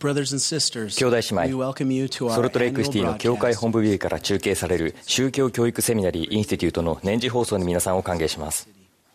兄弟姉妹、ソルトレイクシティの教会本部ビルから中継される宗教教育セミナリーインスティテュートの年次放送に皆さんを歓迎します。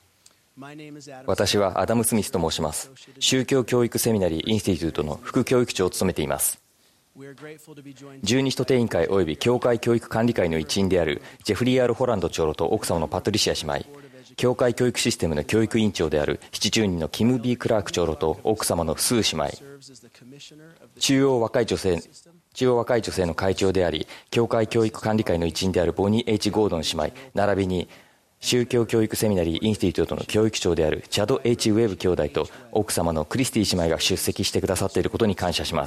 私はアダム・スミスと申します。宗教教育セミナリーインスティテュートの副教育長を務めています。十二使徒定員会及び教会教育管理会の一員であるジェフリー・アール・ホランド長老と奥様のパトリシア姉妹、教会教育システムの教育委員長である70人のキム・ビー・クラーク長老と奥様のスー姉妹、中央若い女性の会長であり教会教育管理会の一員であるボニー・ H ・ゴードン姉妹、並びに宗教教育セミナリーインスティテュートの教育長であるチャド・ H ・ウェブ兄弟と奥様のクリスティ姉妹が出席してくださっていることに感謝します。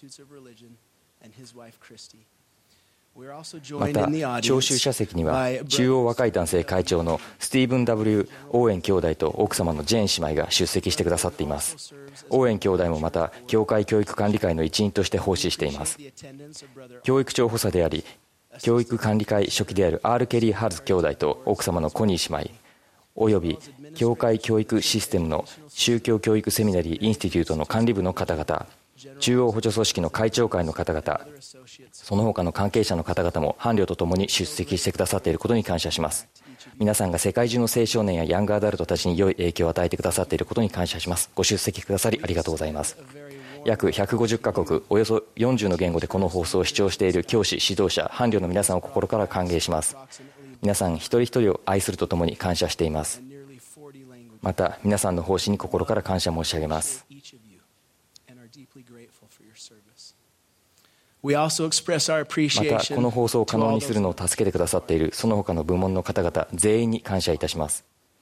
また聴衆者席には中央若い男性会長のスティーブン・ W ・オーエン兄弟と奥様のジェーン姉妹が出席してくださっています。オーエン兄弟もまた教会教育管理会の一員として奉仕しています。教育長補佐であり教育管理会書記である R ・ケリー・ハルズ兄弟と奥様のコニー姉妹、および教会教育システムの宗教教育セミナリーインスティテュートの管理部の方々、中央補助組織の会長会の方々、その他の関係者の方々も伴侶とともに出席してくださっていることに感謝します。皆さんが世界中の青少年やヤングアダルトたちに良い影響を与えてくださっていることに感謝します。ご出席くださりありがとうございます。約150カ国およそ40の言語でこの放送を視聴している教師、指導者、伴侶の皆さんを心から歓迎します。皆さん一人一人を愛するとともに感謝しています。また皆さんの奉仕に心から感謝申し上げます。またこの放送を可能にするのを助けてくださっているその他の部門の方々全員に感謝いたします。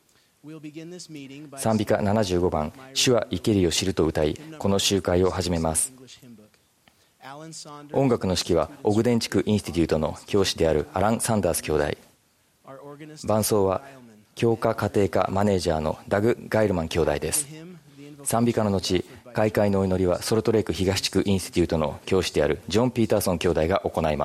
賛美歌75番主は生けるを知ると歌い、この集会を始めます。音楽の指揮はオグデン地区インスティテュートの教師であるアラン・サンダース兄弟、伴奏は教科家庭科マネージャーのダグ・ガイルマン兄弟です。賛美歌の後、開会のお祈りはソルトレイク東地区インスティテュートの教師であるジョン・ピーターソン兄弟が行います。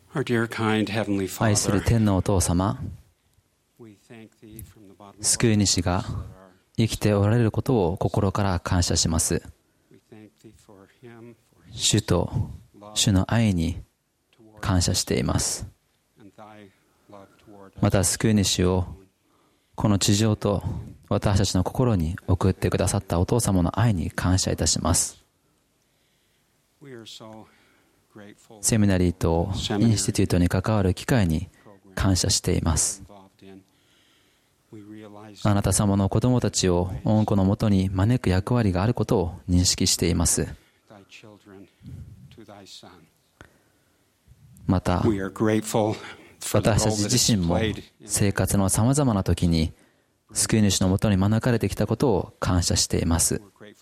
愛する天のお父様、救い主が生きておられることを心から感謝します。主と主の愛に感謝しています。また救い主をこの地上と私たちの心に送ってくださったお父様の愛に感謝いたします。セミナリーとインスティテュートに関わる機会に感謝しています。あなた様の子供たちを御子のもとに招く役割があることを認識しています。また、私たち自身も生活のさまざまな時に救い主のもとに招かれてきたことを感謝しています。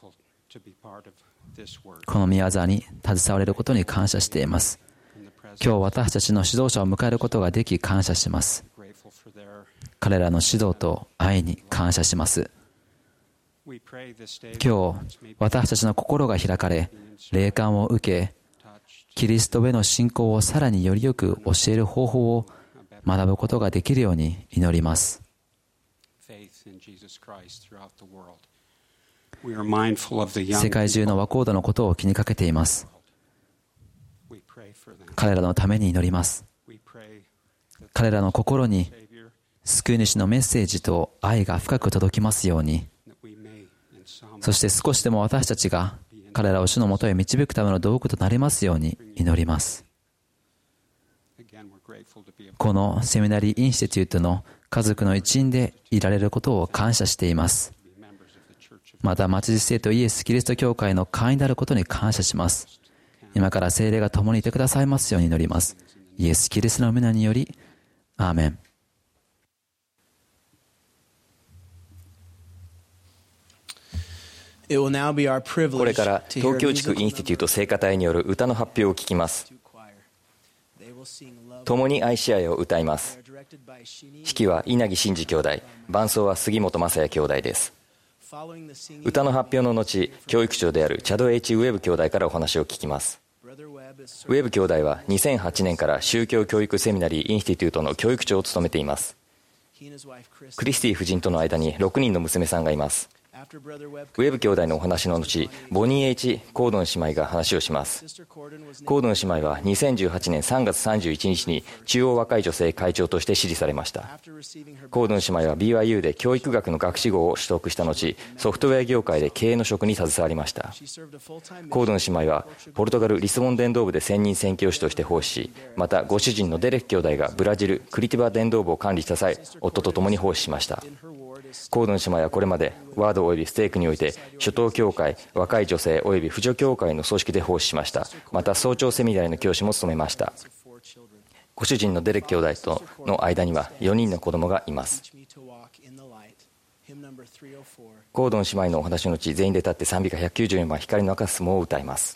この宮沢に携われることに感謝しています。今日私たちの指導者を迎えることができ感謝します。彼らの指導と愛に感謝します。今日私たちの心が開かれ、霊感を受け、キリストへの信仰をさらによりよく教える方法を学ぶことができるように祈ります。世界中の若人のことを気にかけています。彼らのために祈ります。彼らの心に救い主のメッセージと愛が深く届きますように。そして少しでも私たちが彼らを主のもとへ導くための道具となりますように祈ります。このセミナリーインスティテュートの家族の一員でいられることを感謝しています。また、町実生とイエス・キリスト教会の会員であることに感謝します。今から聖霊が共にいてくださいますように祈ります。イエス・キリストの皆により、アーメン。 これから東京地区インスティテュート聖歌隊による歌の発表を聞きます。共に愛し合いを歌います。指揮は稲木真嗣兄弟、伴奏は杉本雅也兄弟です。歌の発表の後、教育長であるチャド H. ウェブ兄弟からお話を聞きます。ウェブ兄弟は2008年から宗教教育セミナリーインスティテュートの教育長を務めています。クリスティ夫人との間に6人の娘さんがいます。ウェブ兄弟のお話の後、ボニー H. コードン姉妹が話をします。コードン姉妹は2018年3月31日に中央若い女性会長として支持されました。コードン姉妹は BYU で教育学の学士号を取得した後、ソフトウェア業界で経営の職に携わりました。コードン姉妹はポルトガル・リスボン伝道部で専任宣教師として奉仕し、またご主人のデレク兄弟がブラジル・クリティバ伝道部を管理した際、夫と共に奉仕しました。コードン姉妹はこれまでワードおよびステークにおいて初等教会、若い女性および扶助教会の組織で奉仕しました。また早朝セミナリの教師も務めました。ご主人のデレク兄弟との間には4人の子供がいます。コードン姉妹のお話のうち全員で立って賛美歌194番光の赤相撲を歌います。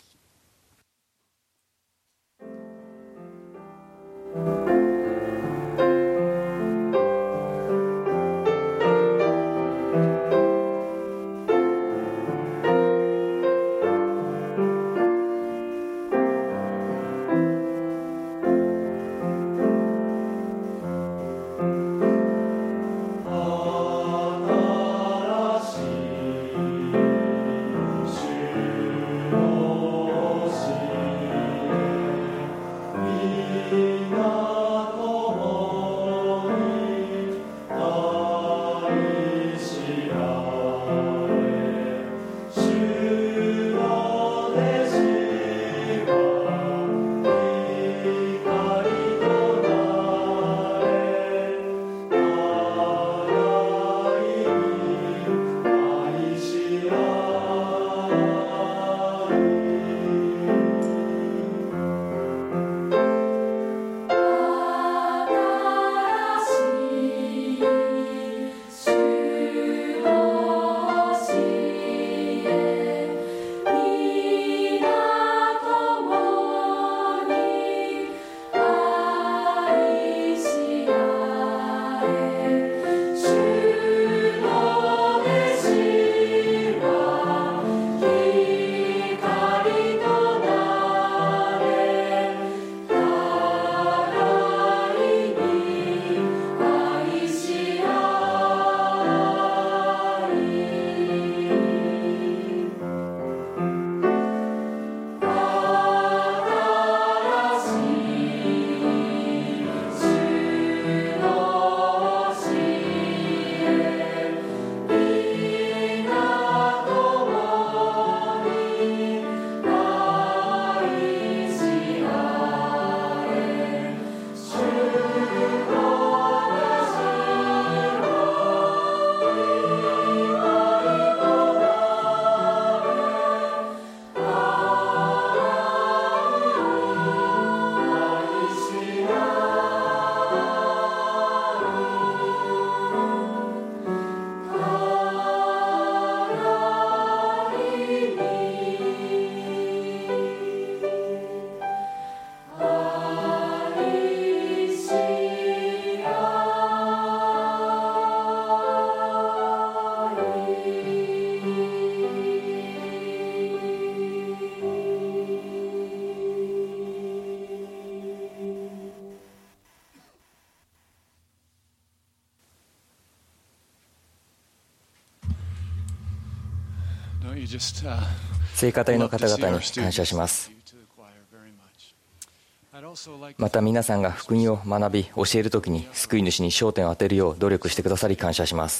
聖歌隊の方々に感謝します。また皆さんが福音を学び教えるときに救い主に焦点を当てるよう努力してくださり感謝します。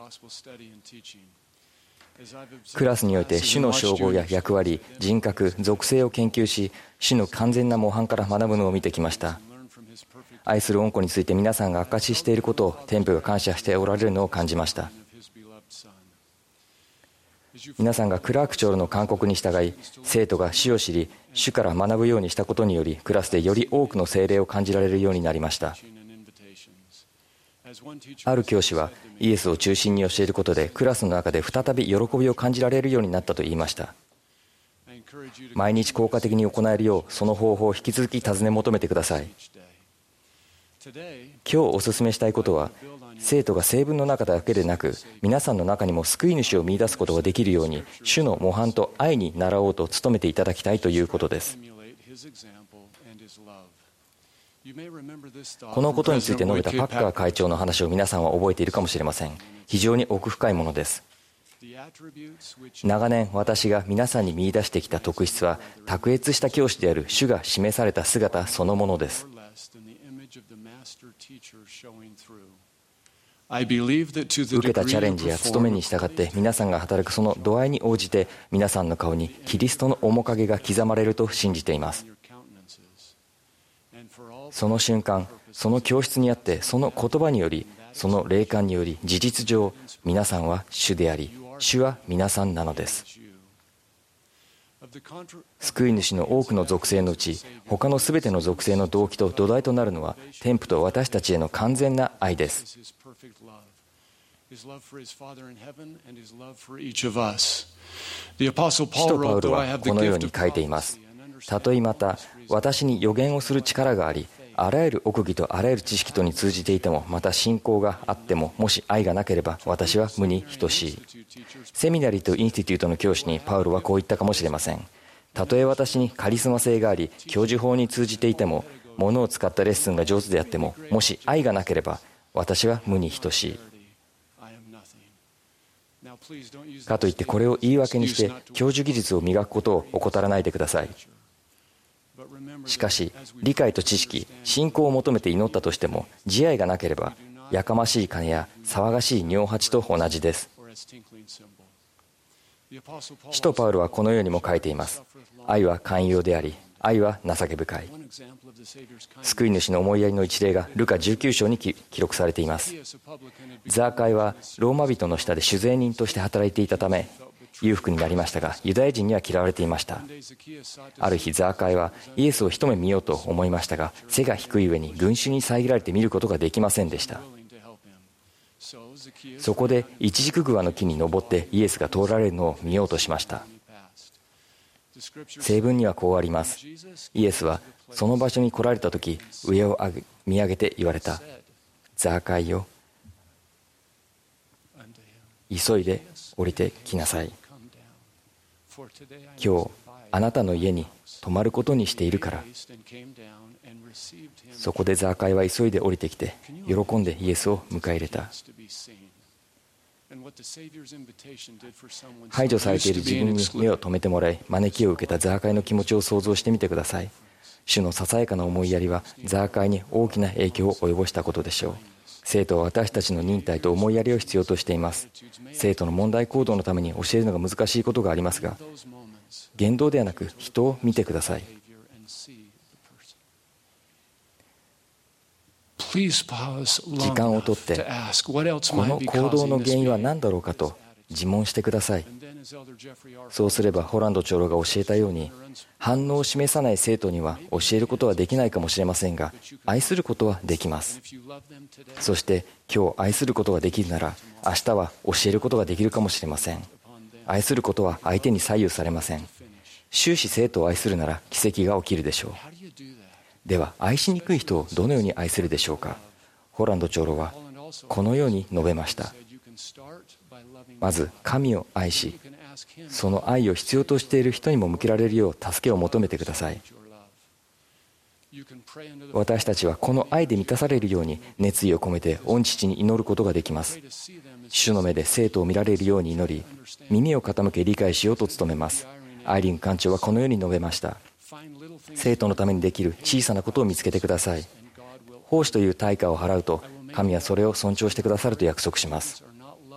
クラスにおいて主の称号や役割、人格、属性を研究し、主の完全な模範から学ぶのを見てきました。愛する恩子について皆さんが証ししていることを天父が感謝しておられるのを感じました。皆さんがクラーク長老の勧告に従い、生徒が主を知り主から学ぶようにしたことにより、クラスでより多くの聖霊を感じられるようになりました。ある教師はイエスを中心に教えることでクラスの中で再び喜びを感じられるようになったと言いました。毎日効果的に行えるようその方法を引き続き尋ね求めてください。今日お勧めしたいことは、生徒が聖文の中だけでなく皆さんの中にも救い主を見出すことができるように、主の模範と愛に倣おうと努めていただきたいということです。このことについて述べたパッカー会長の話を皆さんは覚えているかもしれません。非常に奥深いものです。長年私が皆さんに見出してきた特質は、卓越した教師である主が示された姿そのものです。受けたチャレンジや務めに従って皆さんが働くその度合いに応じて、皆さんの顔にキリストの面影が刻まれると信じています。その瞬間、その教室にあって、その言葉により、その霊感により、事実上皆さんは主であり、主は皆さんなのです。救い主の多くの属性のうち、他のすべての属性の動機と土台となるのは、天父と私たちへの完全な愛です。使徒パウロはこのように書いています。たとえまた私に預言をする力があり、あらゆる奥義とあらゆる知識とに通じていても、また信仰があっても、もし愛がなければ私は無に等しい。セミナリーとインスティテュートの教師にパウロはこう言ったかもしれません。たとえ私にカリスマ性があり、教授法に通じていても、物を使ったレッスンが上手であっても、もし愛がなければ私は無に等しい。かといってこれを言い訳にして教授技術を磨くことを怠らないでください。しかし理解と知識、信仰を求めて祈ったとしても、慈愛がなければやかましい鐘や騒がしい尿八と同じです。使徒パウロはこのようにも書いています。愛は寛容であり、愛は情け深い。救い主の思いやりの一例がルカ19章に記録されています。ザーカイはローマ人の下で酒税人として働いていたため裕福になりましたが、ユダヤ人には嫌われていました。ある日ザーカイはイエスを一目見ようと思いましたが、背が低い上に群衆に遮られて見ることができませんでした。そこでイチジクグアの木に登ってイエスが通られるのを見ようとしました。聖文にはこうあります。イエスはその場所に来られた時、上を見上げて言われた。ザーカイよ、急いで降りてきなさい。今日あなたの家に泊まることにしているから。そこでザーカイは急いで降りてきて喜んでイエスを迎え入れた。排除されている自分に目を留めてもらい、招きを受けたザーカイの気持ちを想像してみてください。主のささやかな思いやりはザーカイに大きな影響を及ぼしたことでしょう。生徒は私たちの忍耐と思いやりを必要としています。生徒の問題行動のために教えるのが難しいことがありますが、言動ではなく人を見てください。時間をとってこの行動の原因は何だろうかと自問してください。そうすればホランド長老が教えたように、反応を示さない生徒には教えることはできないかもしれませんが、愛することはできます。そして今日愛することができるなら、明日は教えることができるかもしれません。愛することは相手に左右されません。終始生徒を愛するなら奇跡が起きるでしょう。では愛しにくい人をどのように愛するでしょうか。ホランド長老はこのように述べました。まず神を愛し、その愛を必要としている人にも向けられるよう助けを求めてください。 私たちはこの愛で満たされるように熱意を込めて御父に祈ることができます。主の目で生徒を見られるように祈り、耳を傾け理解しようと努めます。アイリン館長はこのように述べました。生徒のためにできる小さなことを見つけてください。奉仕という対価を払うと、神はそれを尊重してくださると約束します。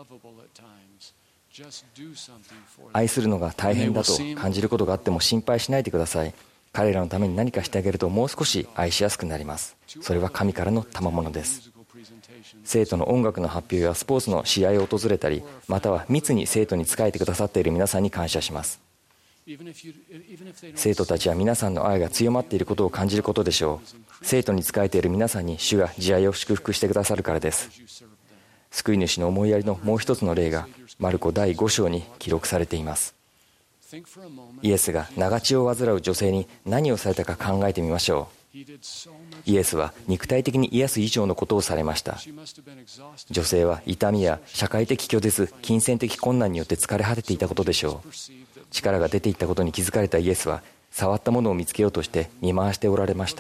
愛するのが大変だと感じることがあっても心配しないでください。彼らのために何かしてあげるともう少し愛しやすくなります。それは神からの賜物です。生徒の音楽の発表やスポーツの試合を訪れたり、または密に生徒に仕えてくださっている皆さんに感謝します。生徒たちは皆さんの愛が強まっていることを感じることでしょう。生徒に仕えている皆さんに主が慈愛を祝福してくださるからです。救い主の思いやりのもう一つの例がマルコ第5章に記録されています。イエスが長血を患う女性に何をされたか考えてみましょう。イエスは肉体的に癒す以上のことをされました。女性は痛みや社会的拒絶、金銭的困難によって疲れ果てていたことでしょう。力が出ていったことに気づかれたイエスは触ったものを見つけようとして見回しておられました。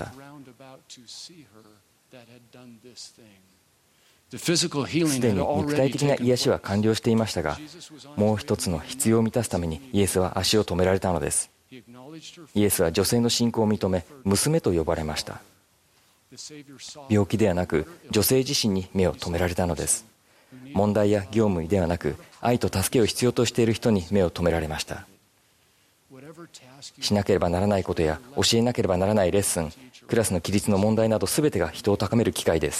すでに肉体的な癒しは完了していましたが、もう一つの必要を満たすためにイエスは足を止められたのです。イエスは女性の信仰を認め、娘と呼ばれました。病気ではなく女性自身に目を留められたのです。問題や業務ではなく愛と助けを必要としている人に目を留められました。しなければならないことや教えなければならないレッスン、クラスの規律の問題など全てが人を高める機会です。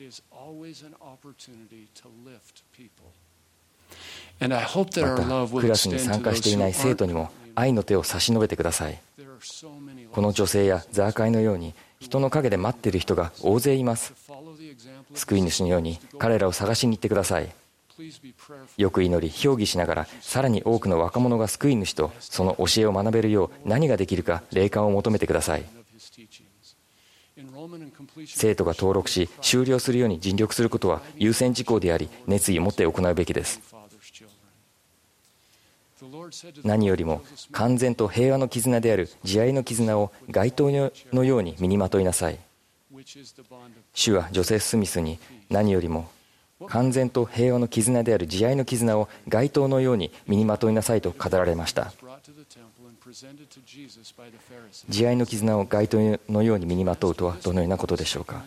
またクラスに参加していない生徒にも愛の手を差し伸べてください。この女性やザーカイのように人の陰で待っている人が大勢います。救い主のように彼らを探しに行ってください。よく祈り評議しながら、さらに多くの若者が救い主とその教えを学べるよう何ができるか霊感を求めてください。生徒が登録し終了するように尽力することは優先事項であり、熱意を持って行うべきです。何よりも完全と平和の絆である慈愛の絆を街灯のように身にまといなさい。主はジョセフ・スミスに何よりも完全と平和の絆である慈愛の絆を街灯のように身にまといなさいと語られました。慈愛の絆を街灯のように身にまとうとはどのようなことでしょうか。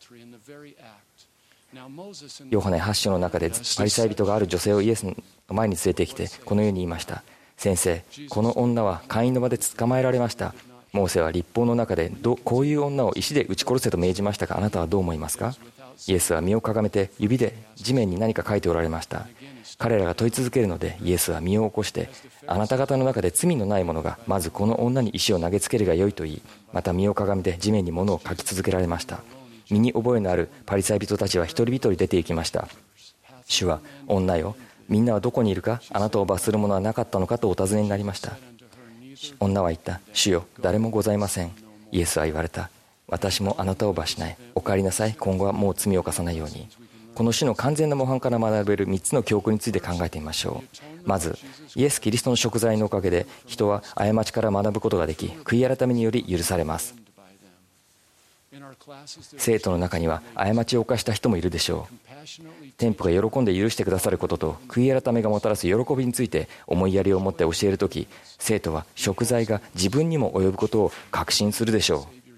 ヨハネ8章の中でパリサイ人がある女性をイエスの前に連れてきてこのように言いました。先生、この女は会員の場で捕まえられました。モーセは律法の中でこういう女を石で撃ち殺せと命じましたが、あなたはどう思いますか。イエスは身をかがめて指で地面に何か書いておられました。彼らが問い続けるのでイエスは身を起こして、あなた方の中で罪のない者がまずこの女に石を投げつけるがよいと言い、また身をかがめて地面に物を書き続けられました。身に覚えのあるパリサイ人たちは一人一人出て行きました。主は、女よ、みんなはどこにいるか、あなたを罰するものはなかったのかとお尋ねになりました。女は言った。主よ、誰もございません。イエスは言われた。私もあなたを罰しない。お帰りなさい。今後はもう罪を犯さないように。この主の完全な模範から学べる3つの教訓について考えてみましょう。まず、イエス・キリストの贖罪のおかげで人は過ちから学ぶことができ、悔い改めにより許されます。生徒の中には過ちを犯した人もいるでしょう。天父が喜んで許してくださることと悔い改めがもたらす喜びについて思いやりを持って教えるとき、生徒は贖罪が自分にも及ぶことを確信するでしょう。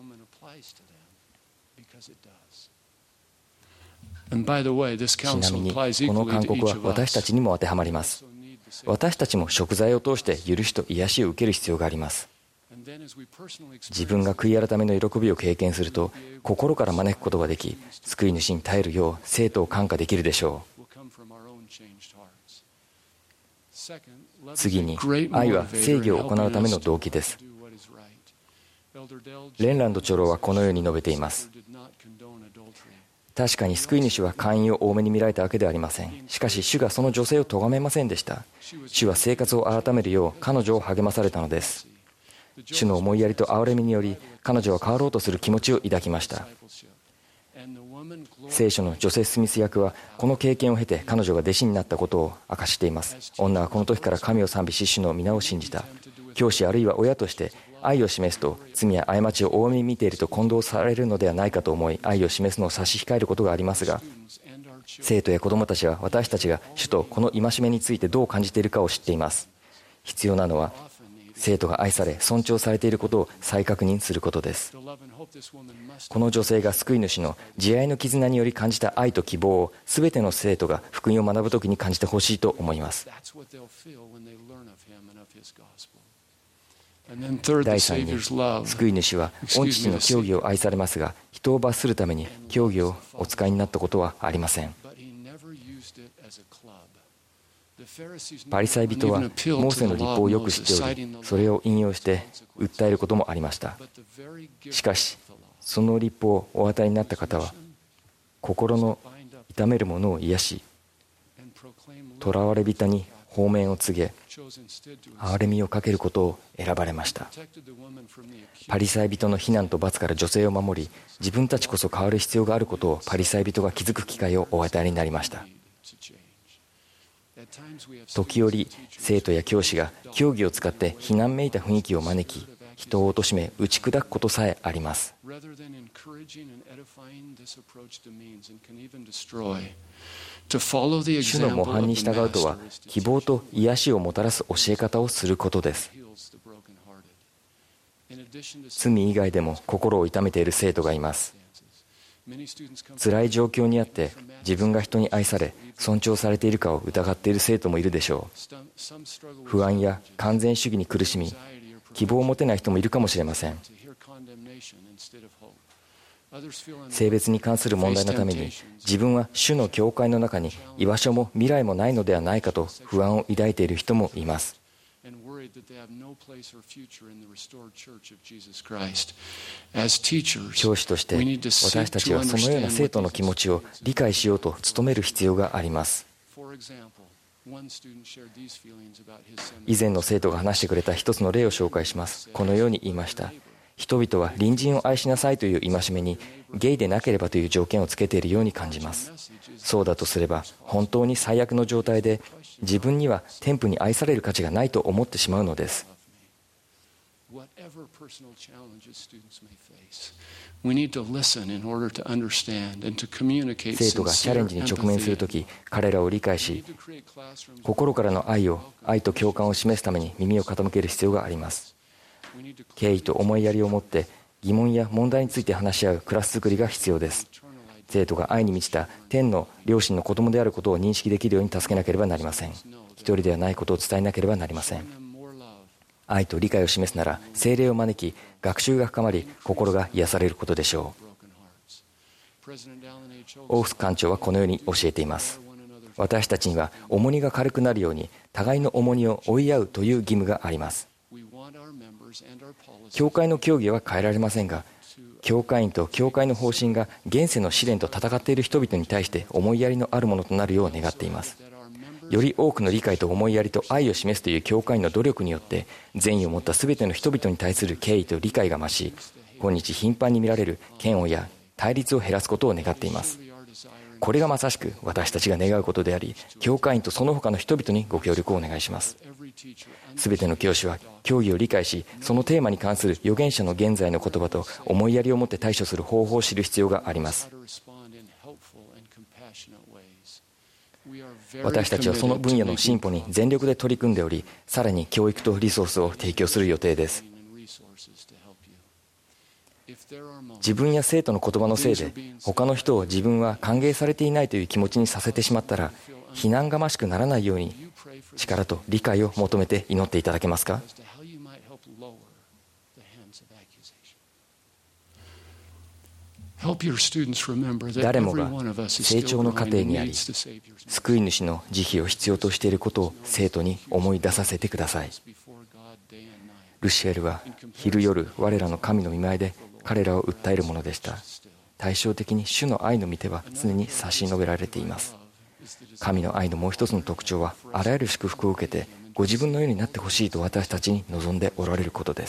ちなみにこの勧告は私たちにも当てはまります。私たちも贖罪を通して許しと癒しを受ける必要があります。自分が悔い改めの喜びを経験すると心から招くことができ、救い主に耐えるよう生徒を感化できるでしょう。次に、愛は正義を行うための動機です。レンランド長老はこのように述べています。確かに救い主は会員を多めに見られたわけではありません。しかし主がその女性を咎めませんでした。主は生活を改めるよう彼女を励まされたのです。主の思いやりと憐れみにより彼女は変わろうとする気持ちを抱きました。聖書のジョセフ・スミス役はこの経験を経て彼女が弟子になったことを明かしています。女はこの時から神を賛美し主の皆を信じた。 教師あるいは親として愛を示すと罪や過ちを大目に見ていると混同されるのではないかと思い、愛を示すのを差し控えることがありますが、生徒や子どもたちは私たちが主とこの戒めについてどう感じているかを知っています。必要なのは生徒が愛され尊重されていることを再確認することです。この女性が救い主の慈愛の絆により感じた愛と希望を全ての生徒が福音を学ぶときに感じてほしいと思います。第3に、救い主は御父の教義を愛されますが、人を罰するために教義をお使いになったことはありません。パリサイ人はモーセの律法をよく知っており、それを引用して訴えることもありました。しかしその律法をお与えになった方は、心の痛めるものを癒し、囚われ人に放免を告げ、憐れみをかけることを選ばれました。パリサイ人の非難と罰から女性を守り、自分たちこそ変わる必要があることをパリサイ人が気づく機会をお与えになりました。時折生徒や教師が教義を使って非難めいた雰囲気を招き、人を貶め打ち砕くことさえあります。主の模範に従うとは、希望と癒しをもたらす教え方をすることです。罪以外でも心を痛めている生徒がいます。辛い状況にあって自分が人に愛され尊重されているかを疑っている生徒もいるでしょう。不安や完全主義に苦しみ、希望を持てない人もいるかもしれません。性別に関する問題のために自分は主の教会の中に居場所も未来もないのではないかと不安を抱いている人もいます。教師として私たちはそのような生徒の気持ちを理解しようと努める必要があります。以前の生徒が話してくれた一つの例を紹介します。このように言いました。人々は隣人を愛しなさいという戒めにゲイでなければという条件をつけているように感じます。そうだとすれば本当に最悪の状態で自分には天父に愛される価値がないと思ってしまうのです。生徒がチャレンジに直面するとき、彼らを理解し、心からの愛と共感を示すために耳を傾ける必要があります。敬意と思いやりを持って疑問や問題について話し合うクラス作りが必要です。生徒が愛に満ちた天の両親の子供であることを認識できるように助けなければなりません。一人ではないことを伝えなければなりません。愛と理解を示すなら聖霊を招き、学習が深まり心が癒されることでしょう。オーフス館長はこのように教えています。私たちには重荷が軽くなるように互いの重荷を追い合うという義務があります。教会の教義は変えられませんが、教会員と教会の方針が現世の試練と戦っている人々に対して思いやりのあるものとなるよう願っています。より多くの理解と思いやりと愛を示すという教会員の努力によって善意を持った全ての人々に対する敬意と理解が増し、今日頻繁に見られる嫌悪や対立を減らすことを願っています。これがまさしく私たちが願うことであり、教会員とその他の人々にご協力をお願いします。すべての教師は教義を理解し、そのテーマに関する預言者の現在の言葉と思いやりを持って対処する方法を知る必要があります。私たちはその分野の進歩に全力で取り組んでおり、さらに教育とリソースを提供する予定です。自分や生徒の言葉のせいで他の人を自分は歓迎されていないという気持ちにさせてしまったら、非難がましくならないように力と理解を求めて祈っていただけますか。誰もが成長の過程にあり、救い主の慈悲を必要としていることを生徒に思い出させてください。ルシエルは昼夜我らの神の御前で彼らを訴えるものでした。対照的に主の愛の御手は常に差し伸べられています。神の愛のもう一つの特徴は、あらゆる祝福を受けてご自分のようになってほしいと私たちに望んでおられることです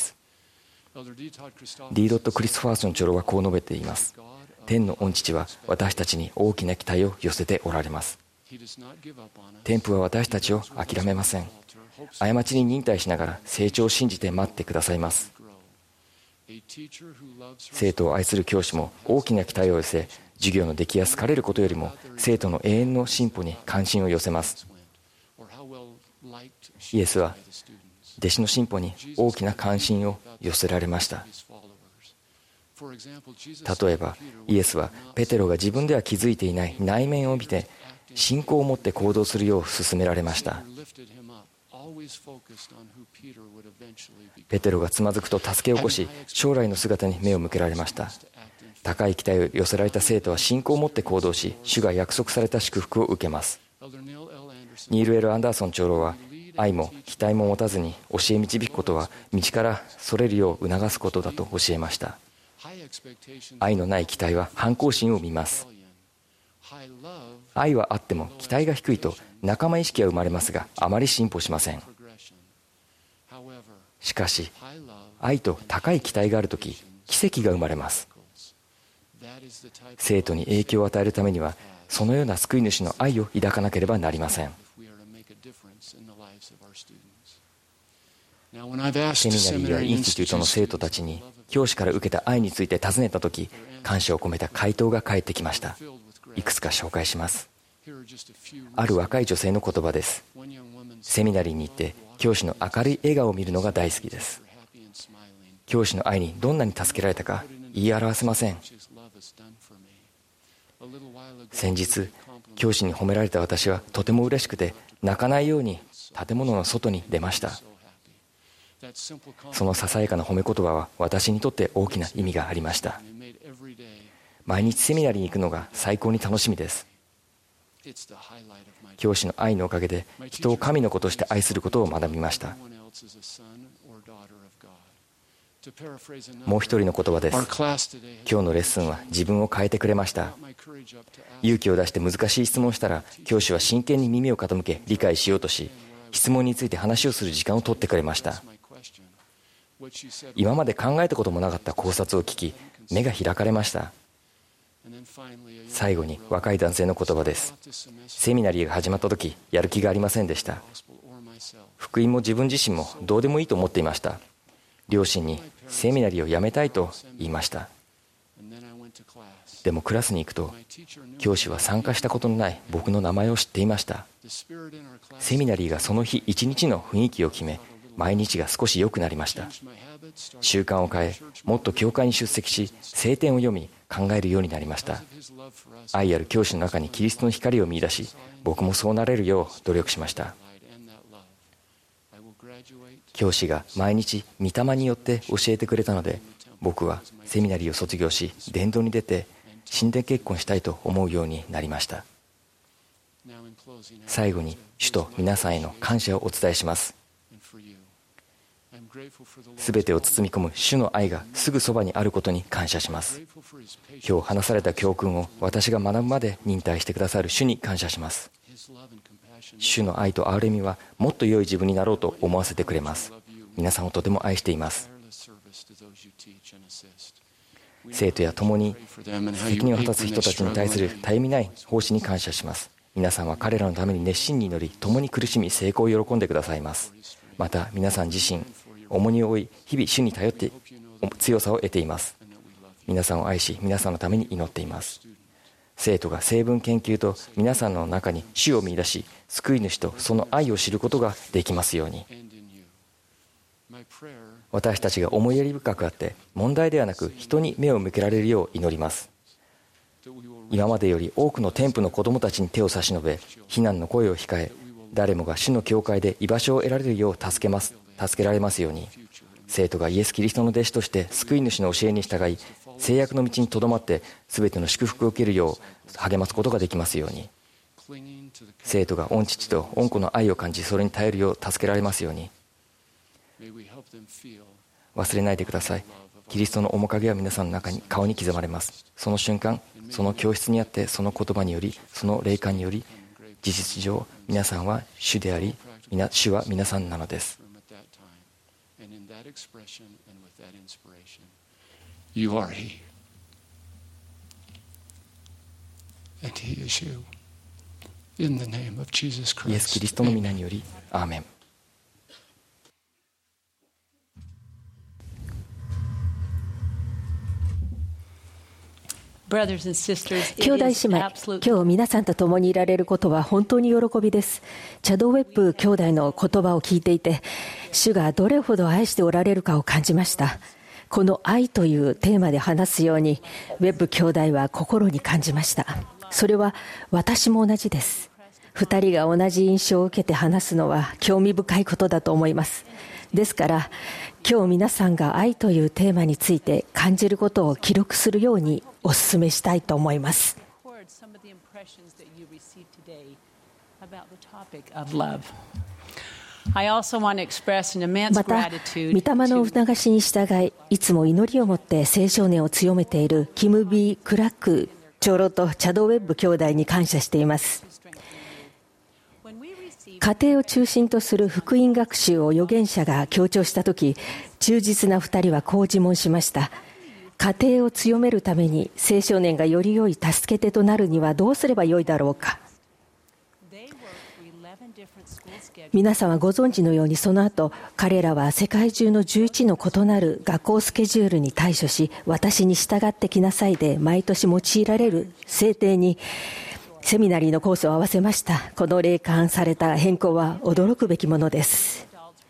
。D. クリスファーソン長老はこう述べています。天の御父は私たちに大きな期待を寄せておられます。 天父は私たちを諦めません。過ちに忍耐しながら成長を信じて待ってくださいます。生徒を愛する教師も大きな期待を寄せ、授業の出来や好かれることよりも生徒の永遠の進歩に関心を寄せます。イエスは弟子の進歩に大きな関心を寄せられました。例えばイエスはペテロが自分では気づいていない内面を見て信仰を持って行動するよう勧められました。ペテロがつまずくと助けを起こし、将来の姿に目を向けられました。高い期待を寄せられた生徒は信仰を持って行動し、主が約束された祝福を受けます。ニール・L・アンダーソン長老は、愛も期待も持たずに教え導くことは道からそれるよう促すことだと教えました。愛のない期待は反抗心を生みます。愛はあっても期待が低いと仲間意識は生まれますが、あまり進歩しません。しかし愛と高い期待があるとき、奇跡が生まれます。生徒に影響を与えるためには、そのような救い主の愛を抱かなければなりません。セミナリーやインスティテュートの生徒たちに教師から受けた愛について尋ねたとき、感謝を込めた回答が返ってきました。いくつか紹介します。ある若い女性の言葉です。セミナリーに行って教師の明るい笑顔を見るのが大好きです。教師の愛にどんなに助けられたか言い表せません。先日教師に褒められた私はとても嬉しくて、泣かないように建物の外に出ました。そのささやかな褒め言葉は私にとって大きな意味がありました。毎日セミナリーに行くのが最高に楽しみです。教師の愛のおかげで人を神の子として愛することを学びました。もう一人の言葉です。今日のレッスンは自分を変えてくれました。勇気を出して難しい質問をしたら、教師は真剣に耳を傾け理解しようとし、質問について話をする時間を取ってくれました。今まで考えたこともなかった考察を聞き、目が開かれました。最後に若い男性の言葉です。セミナリーが始まった時、やる気がありませんでした。福音も自分自身もどうでもいいと思っていました。両親にセミナリーをやめたいと言いました。でもクラスに行くと、教師は参加したことのない僕の名前を知っていました。セミナリーがその日一日の雰囲気を決め、毎日が少し良くなりました。習慣を変え、もっと教会に出席し、聖典を読み考えるようになりました。愛ある教師の中にキリストの光を見出し、僕もそうなれるよう努力しました。教師が毎日御霊によって教えてくれたので、僕はセミナリーを卒業し、伝道に出て神殿結婚したいと思うようになりました。最後に主と皆さんへの感謝をお伝えします。すべてを包み込む主の愛がすぐそばにあることに感謝します。今日話された教訓を私が学ぶまで忍耐してくださる主に感謝します。主の愛と憐れみはもっと良い自分になろうと思わせてくれます。皆さんをとても愛しています。生徒や共に責任を果たす人たちに対するたゆみない奉仕に感謝します。皆さんは彼らのために熱心に祈り、共に苦しみ成功を喜んでくださいます。また皆さん自身重荷を負い、日々主に頼って強さを得ています。皆さんを愛し、皆さんのために祈っています。生徒が成分研究と皆さんの中に主を見出し、救い主とその愛を知ることができますように。私たちが思いやり深くあって問題ではなく人に目を向けられるよう祈ります。今までより多くの天父の子供たちに手を差し伸べ、非難の声を控え、誰もが主の教会で居場所を得られるよう助けられますように。生徒がイエス・キリストの弟子として救い主の教えに従い、制約の道にとどまって全ての祝福を受けるよう励ますことができますように。生徒が御父と御子の愛を感じ、それに耐えるよう助けられますように。忘れないでください。キリストの面影は皆さんの中に顔に刻まれます。その瞬間、その教室にあって、その言葉により、その霊感により、事実上皆さんは主であり、主は皆さんなのです。 You are He, and He is you. In the name of Jesus Christ. イエス・キリストの皆によりアーメン。 兄弟姉妹、今日皆さんと共にいられることは本当に喜びです。チャド・ウェッブ兄弟の言葉を聞いていて、主がどれほど愛しておられるかを感じました。この愛というテーマで話すように、ウェッブ兄弟は心に感じました。それは私も同じです。二人が同じ印象を受けて話すのは興味深いことだと思います。ですから今日皆さんが愛というテーマについて感じることを記録するようにお勧めしたいと思います。また、御霊の促しに従い、いつも祈りを持って青少年を強めているキム・ビー・クラック長老とチャド・ウェッブ兄弟に感謝しています。家庭を中心とする福音学習を預言者が強調したとき、忠実な2人はこう自問しました。家庭を強めるために青少年がより良い助け手となるにはどうすればよいだろうか。皆さんはご存知のように、その後彼らは世界中の11の異なる学校スケジュールに対処し、私に従ってきなさいで毎年用いられる制定にセミナリーのコースを合わせました。この霊感された変更は驚くべきものです。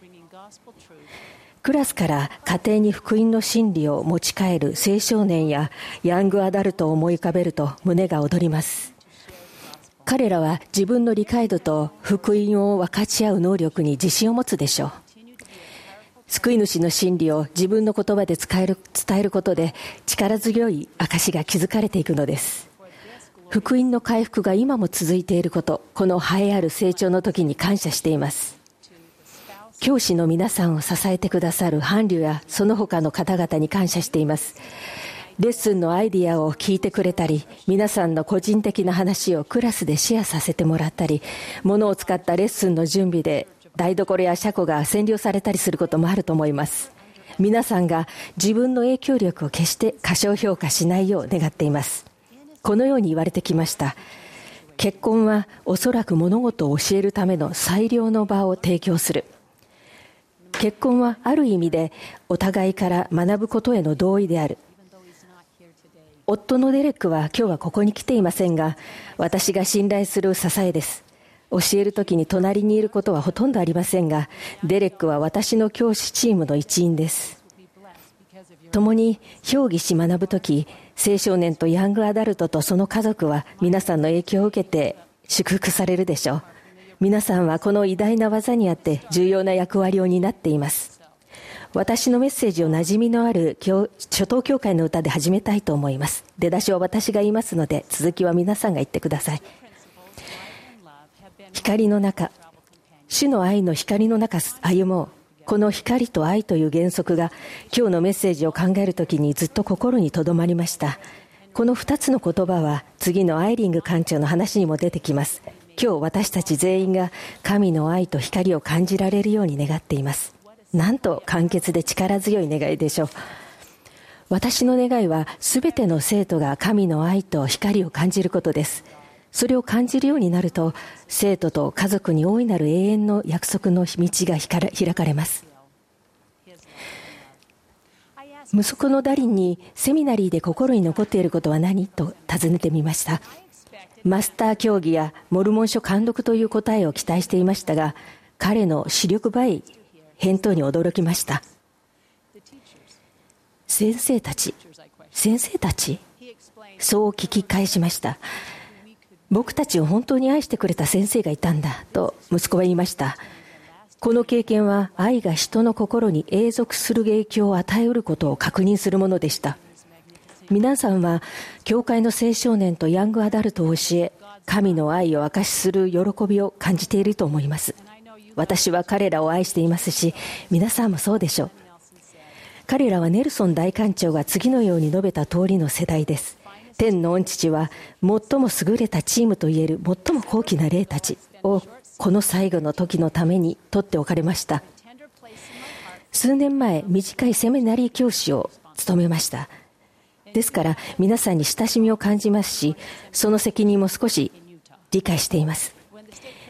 クラスから家庭に福音の真理を持ち帰る青少年やヤングアダルトを思い浮かべると胸が躍ります。彼らは自分の理解度と福音を分かち合う能力に自信を持つでしょう。救い主の真理を自分の言葉で伝えることで力強い証が築かれていくのです。福音の回復が今も続いていること、この栄えある成長の時に感謝しています。教師の皆さんを支えてくださる伴侶やその他の方々に感謝しています。レッスンのアイディアを聞いてくれたり、皆さんの個人的な話をクラスでシェアさせてもらったり、物を使ったレッスンの準備で台所や車庫が占領されたりすることもあると思います。皆さんが自分の影響力を決して過小評価しないよう願っています。このように言われてきました。結婚はおそらく物事を教えるための最良の場を提供する。結婚はある意味でお互いから学ぶことへの同意である。夫のデレックは今日はここに来ていませんが、私が信頼する支えです。教えるときに隣にいることはほとんどありませんが、デレックは私の教師チームの一員です。共に評議し学ぶとき、青少年とヤングアダルトとその家族は皆さんの影響を受けて祝福されるでしょう。皆さんはこの偉大な技にあって重要な役割を担っています。私のメッセージを馴染みのある初等教会の歌で始めたいと思います。出だしは私が言いますので、続きは皆さんが言ってください。光の中、主の愛の光の中歩もう。この光と愛という原則が今日のメッセージを考えるときにずっと心に留まりました。この2つの言葉は次のアイリング館長の話にも出てきます。今日私たち全員が神の愛と光を感じられるように願っています。なんと簡潔で力強い願いでしょう。私の願いはすべての生徒が神の愛と光を感じることです。それを感じるようになると、生徒と家族に大いなる永遠の約束の道が開かれます。息子のダリンにセミナリーで心に残っていることは何と尋ねてみました。マスター教義やモルモン書監督という答えを期待していましたが、彼の視力深い返答に驚きました。先生たちそう聞き返しました。僕たちを本当に愛してくれた先生がいたんだと息子は言いました。この経験は愛が人の心に永続する影響を与えうることを確認するものでした。皆さんは教会の青少年とヤングアダルトを教え、神の愛を証しする喜びを感じていると思います。私は彼らを愛していますし、皆さんもそうでしょう。彼らはネルソン大官長が次のように述べた通りの世代です。天の御父は最も優れたチームといえる最も高貴な霊たちをこの最後の時のために取っておかれました。数年前、短いセミナリー教師を務めました。ですから皆さんに親しみを感じますし、その責任も少し理解しています。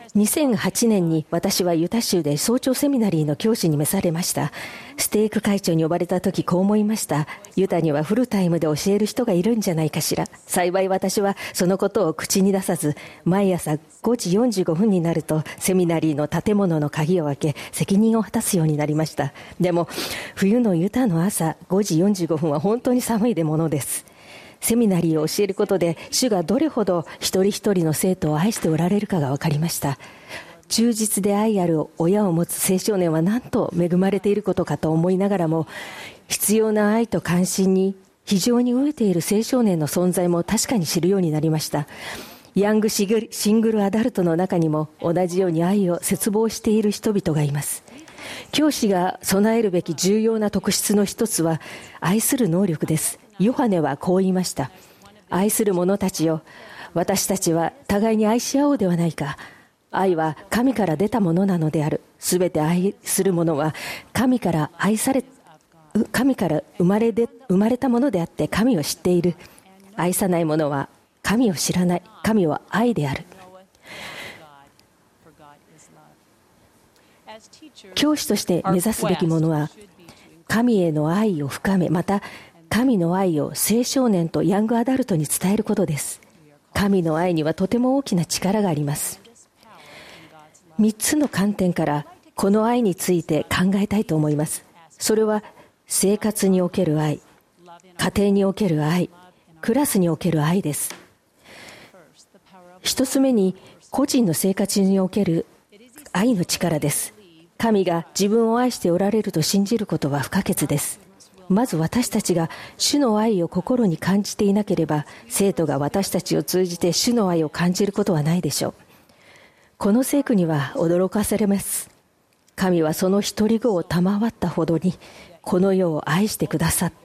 2008年に私はユタ州で早朝セミナリーの教師に召されました。ステーク会長に呼ばれた時こう思いました。ユタにはフルタイムで教える人がいるんじゃないかしら。幸い私はそのことを口に出さず、毎朝5時45分になるとセミナリーの建物の鍵を開け、責任を果たすようになりました。でも冬のユタの朝5時45分は本当に寒いものです。セミナリーを教えることで、主がどれほど一人一人の生徒を愛しておられるかが分かりました。忠実で愛ある親を持つ青少年はなんと恵まれていることかと思いながらも、必要な愛と関心に非常に飢えている青少年の存在も確かに知るようになりました。ヤングシングルアダルトの中にも同じように愛を切望している人々がいます。教師が備えるべき重要な特質の一つは愛する能力です。ヨハネはこう言いました。愛する者たちよ、私たちは互いに愛し合おうではないか。愛は神から出たものなのである。すべて愛する者は神から生まれたものであって神を知っている。愛さない者は神を知らない。神は愛である。教師として目指すべきものは、神への愛を深め、また神の愛を青少年とヤングアダルトに伝えることです。神の愛にはとても大きな力があります。3つの観点からこの愛について考えたいと思います。それは生活における愛、家庭における愛、クラスにおける愛です。一つ目に個人の生活における愛の力です。神が自分を愛しておられると信じることは不可欠です。まず私たちが主の愛を心に感じていなければ、生徒が私たちを通じて主の愛を感じることはないでしょう。この聖句には驚かされます。神はその一人子を賜ったほどにこの世を愛してくださった。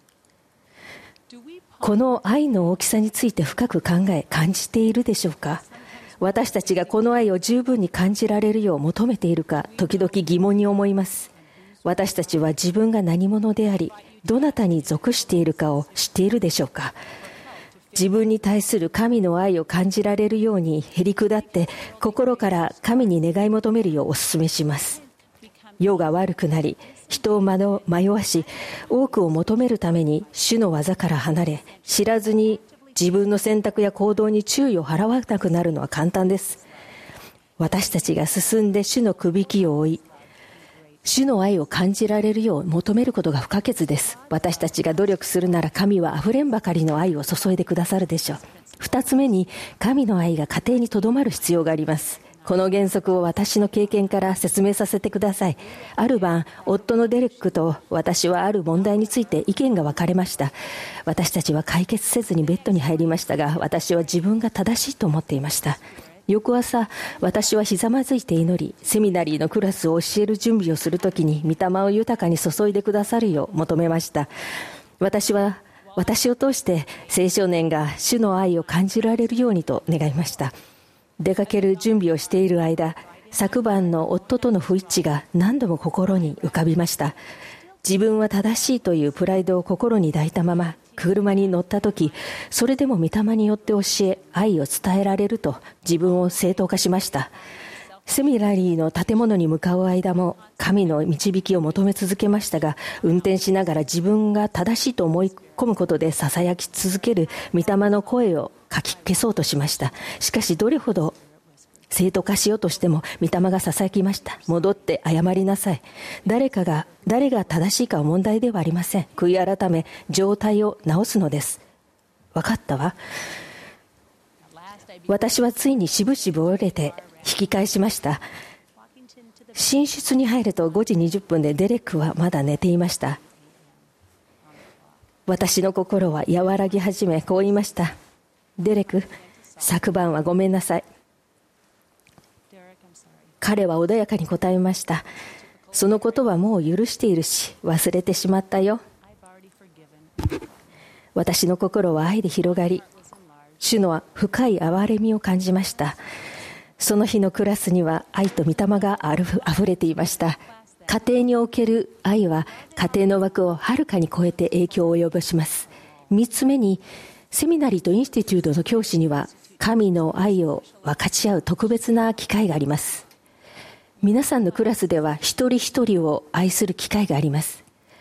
この愛の大きさについて深く考え感じているでしょうか。私たちがこの愛を十分に感じられるよう求めているか、時々疑問に思います。私たちは自分が何者であり、どなたに属しているかを知っているでしょうか。自分に対する神の愛を感じられるようにへり下って心から神に願い求めるようお勧めします。世が悪くなり、人を迷わし、多くを求めるために主の技から離れ、知らずに自分の選択や行動に注意を払わなくなるのは簡単です。私たちが進んで主のくびきを追い、主の愛を感じられるよう求めることが不可欠です。私たちが努力するなら神はあふれんばかりの愛を注いでくださるでしょう。二つ目に、神の愛が家庭にとどまる必要があります。この原則を私の経験から説明させてください。ある晩、夫のデレックと私はある問題について意見が分かれました。私たちは解決せずにベッドに入りましたが、私は自分が正しいと思っていました。翌朝、私はひざまずいて祈り、セミナリーのクラスを教える準備をするときに、御霊を豊かに注いでくださるよう求めました。私を通して青少年が主の愛を感じられるようにと願いました。出かける準備をしている間、昨晩の夫との不一致が何度も心に浮かびました。自分は正しいというプライドを心に抱いたまま車に乗ったとき、それでも御霊によって教え、愛を伝えられると自分を正当化しました。セミナリーの建物に向かう間も神の導きを求め続けましたが、運転しながら自分が正しいと思い込むことで囁き続ける御霊の声をかき消そうとしました。しかしどれほど正当化しようとしても御霊が囁きました。戻って謝りなさい。誰が正しいかは問題ではありません。悔い改め状態を直すのです。分かったわ。私はついにしぶしぶ折れて引き返しました。寝室に入ると5時20分でデレックはまだ寝ていました。私の心は和らぎ始め、こう言いました。デレク、昨晩はごめんなさい。彼は穏やかに答えました。そのことはもう許しているし、忘れてしまったよ。私の心は愛で広がり、主の深い憐れみを感じました。その日のクラスには愛と御霊があふれていました。家庭における愛は家庭の枠をはるかに超えて影響を及ぼします。3つ目に、セミナリーとインスティテュートの教師には神の愛を分かち合う特別な機会があります。皆さんのクラスでは一人一人を愛する機会があります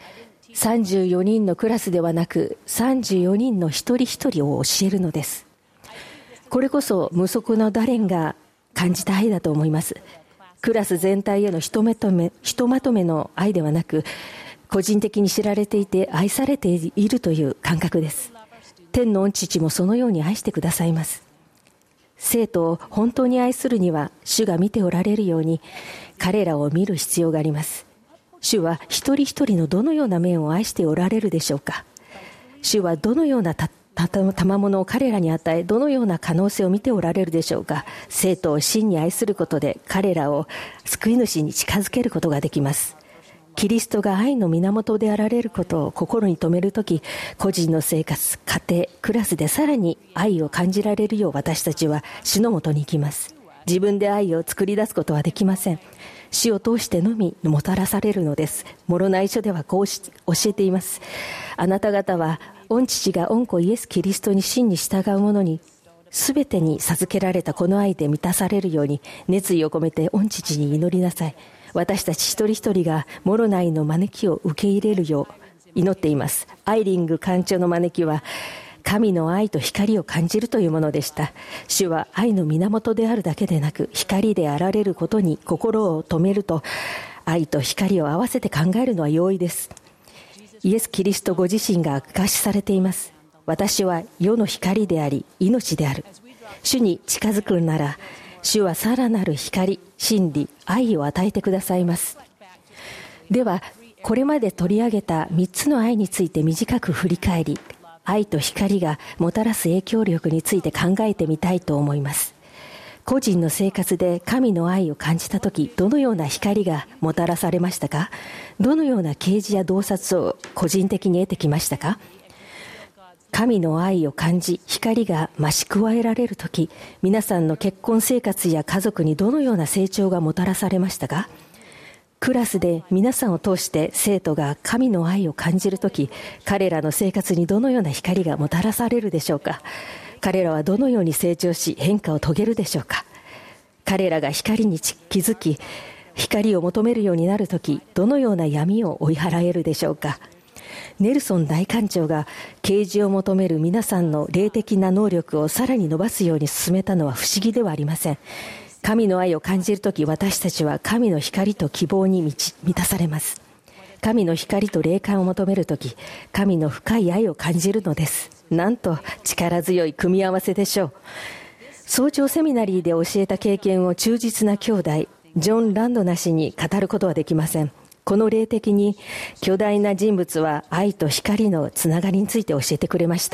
。34人のクラスではなく34人の一人一人を教えるのです。これこそ無足のダレンが感じた愛だと思います。クラス全体へのひとまとめの愛ではなく、個人的に知られていて愛されているという感覚です。天の御父もそのように愛してくださいます。生徒を本当に愛するには、主が見ておられるように彼らを見る必要があります。主は一人一人のどのような面を愛しておられるでしょうか。主はどのような賜物を彼らに与え、どのような可能性を見ておられるでしょうか。生徒を真に愛することで彼らを救い主に近づけることができます。キリストが愛の源であられることを心に留めるとき、個人の生活、家庭、クラスでさらに愛を感じられるよう私たちは主のもとに行きます。自分で愛を作り出すことはできません。主を通してのみもたらされるのです。モロナイ書ではこう教えています。あなた方は御父が御子イエス・キリストに真に従う者にすべてに授けられたこの愛で満たされるように熱意を込めて御父に祈りなさい。私たち一人一人がモロナイの招きを受け入れるよう祈っています。アイリング館長の招きは神の愛と光を感じるというものでした。主は愛の源であるだけでなく光であられることに心を留めると、愛と光を合わせて考えるのは容易です。イエス・キリストご自身が証しされています。私は世の光であり命である。主に近づくなら主はさらなる光、真理、愛を与えてくださいます。ではこれまで取り上げた3つの愛について短く振り返り、愛と光がもたらす影響力について考えてみたいと思います。個人の生活で神の愛を感じたとき、どのような光がもたらされましたか？どのような啓示や洞察を個人的に得てきましたか？神の愛を感じ、光が増し加えられるとき、皆さんの結婚生活や家族にどのような成長がもたらされましたか？クラスで皆さんを通して生徒が神の愛を感じるとき、彼らの生活にどのような光がもたらされるでしょうか？彼らはどのように成長し変化を遂げるでしょうか？彼らが光に気づき、光を求めるようになるとき、どのような闇を追い払えるでしょうか？ネルソン大官長が啓示を求める皆さんの霊的な能力をさらに伸ばすように進めたのは不思議ではありません。神の愛を感じるとき、私たちは神の光と希望に満たされます。神の光と霊感を求めるとき、神の深い愛を感じるのです。なんと力強い組み合わせでしょう。早朝セミナリーで教えた経験を忠実な兄弟ジョン・ランドナ氏に語ることはできません。この霊的に巨大な人物は愛と光のつながりについて教えてくれました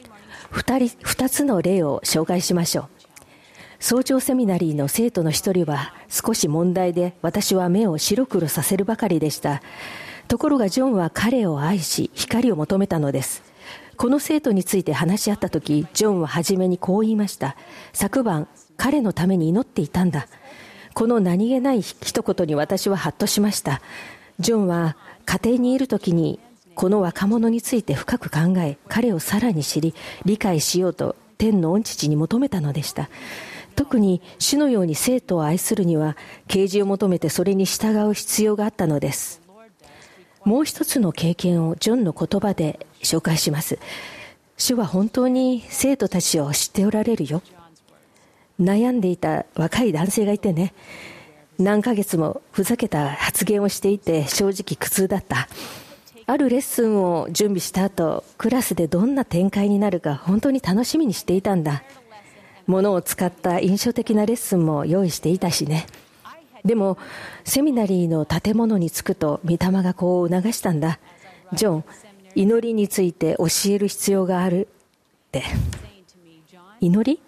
。2つの例を紹介しましょう。早朝セミナリーの生徒の一人は少し問題で、私は目を白黒させるばかりでした。ところがジョンは彼を愛し光を求めたのです。この生徒について話し合ったとき、ジョンは初めにこう言いました。昨晩彼のために祈っていたんだ。この何気ない一言に私はハッとしました。ジョンは家庭にいるときにこの若者について深く考え、彼をさらに知り理解しようと天の御父に求めたのでした。特に主のように生徒を愛するには啓示を求めてそれに従う必要があったのです。もう一つの経験をジョンの言葉で紹介します。主は本当に生徒たちを知っておられるよ。悩んでいた若い男性がいてね、何ヶ月もふざけた発言をしていて正直苦痛だった。あるレッスンを準備した後、クラスでどんな展開になるか本当に楽しみにしていたんだ。物を使った印象的なレッスンも用意していたしね。でもセミナリーの建物に着くと御霊がこう促したんだ。ジョン、祈りについて教える必要があるって。祈り？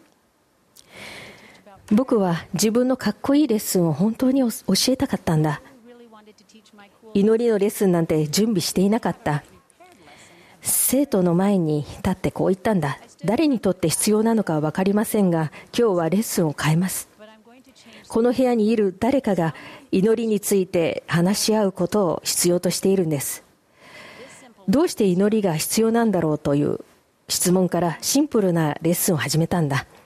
僕は自分のかっこいいレッスンを本当に教えたかったんだ。祈りのレッスンなんて準備していなかった。生徒の前に立ってこう言ったんだ。誰にとって必要なのかは分かりませんが、今日はレッスンを変えます。この部屋にいる誰かが祈りについて話し合うことを必要としているんです。どうして祈りが必要なんだろうという質問からシンプルなレッスンを始めたんだ。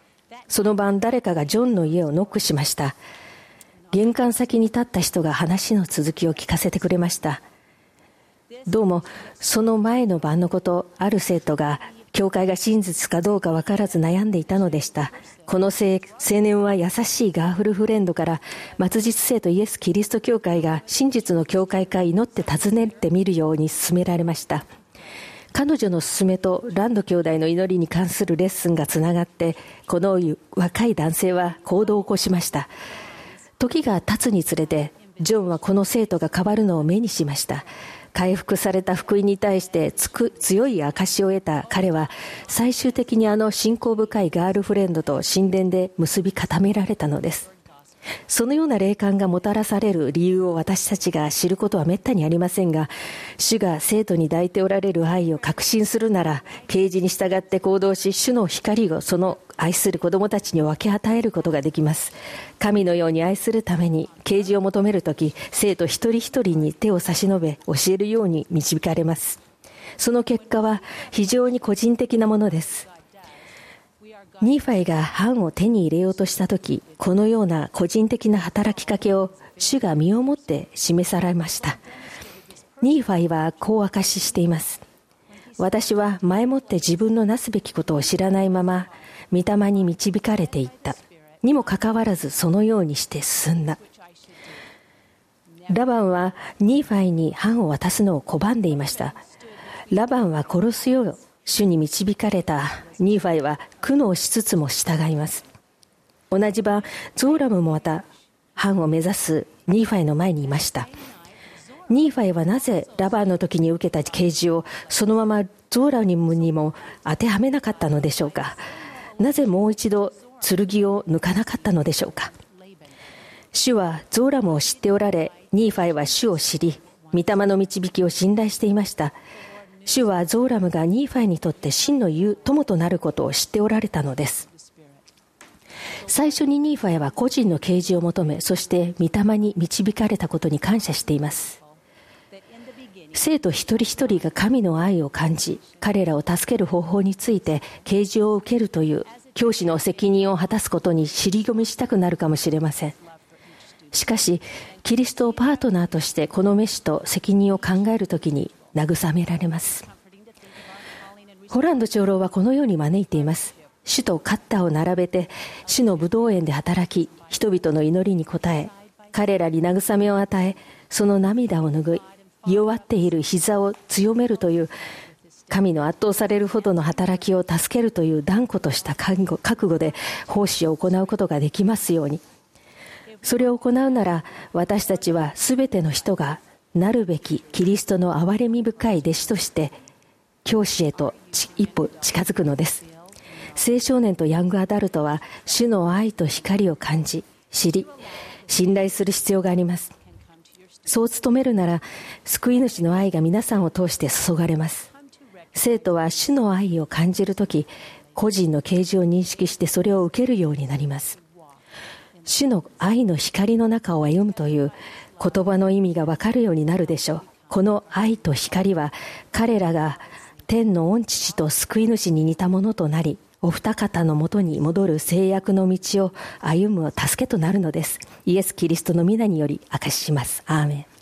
その晩誰かがジョンの家をノックしました。玄関先に立った人が話の続きを聞かせてくれました。どうもその前の晩のこと、ある生徒が教会が真実かどうか分からず悩んでいたのでした。この青年は優しいガーフルフレンドから末日生徒イエス・キリスト教会が真実の教会か祈って訪ねてみるように勧められました。彼女の勧めとランド兄弟の祈りに関するレッスンがつながって、この若い男性は行動を起こしました。時が経つにつれてジョンはこの生徒が変わるのを目にしました。回復された福音に対して強い証を得た彼は、最終的にあの信仰深いガールフレンドと神殿で結び固められたのです。そのような霊感がもたらされる理由を私たちが知ることはめったにありませんが、主が生徒に抱いておられる愛を確信するなら、啓示に従って行動し、主の光をその愛する子供たちに分け与えることができます。神のように愛するために啓示を求めるとき、生徒一人一人に手を差し伸べ教えるように導かれます。その結果は非常に個人的なものです。ニーファイが版を手に入れようとしたとき、このような個人的な働きかけを主が身をもって示されました。ニーファイはこう証ししています。私は前もって自分のなすべきことを知らないまま、御霊に導かれていった。にもかかわらずそのようにして進んだ。ラバンはニーファイに版を渡すのを拒んでいました。ラバンは殺すよう主に導かれたニーファイは苦悩しつつも従います。同じ晩、ゾーラムもまた版を目指すニーファイの前にいました。ニーファイはなぜラバンの時に受けた啓示をそのままゾーラムにも当てはめなかったのでしょうか。なぜもう一度剣を抜かなかったのでしょうか。主はゾーラムを知っておられ、ニーファイは主を知り、御霊の導きを信頼していました。主はゾーラムがニーファイにとって真の友となることを知っておられたのです。最初にニーファイは個人の啓示を求め、そして御霊に導かれたことに感謝しています。生徒一人一人が神の愛を感じ、彼らを助ける方法について啓示を受けるという教師の責任を果たすことに尻込みしたくなるかもしれません。しかしキリストをパートナーとしてこの召しと責任を考えるときに慰められます。ホランド長老はこのように招いています。主とカッターを並べて主の葡萄園で働き、人々の祈りに応え、彼らに慰めを与え、その涙を拭い、弱っている膝を強めるという神の圧倒されるほどの働きを助けるという断固とした覚悟で奉仕を行うことができますように。それを行うなら、私たちはすべての人がなるべきキリストの憐れみ深い弟子として教師へと一歩近づくのです。青少年とヤングアダルトは主の愛と光を感じ、知り、信頼する必要があります。そう努めるなら、救い主の愛が皆さんを通して注がれます。生徒は主の愛を感じるとき、個人の啓示を認識してそれを受けるようになります。主の愛の光の中を歩むという言葉の意味が分かるようになるでしょう。この愛と光は彼らが天の御父と救い主に似たものとなり、お二方のもとに戻る制約の道を歩む助けとなるのです。イエス・キリストの皆により証しします。アーメン。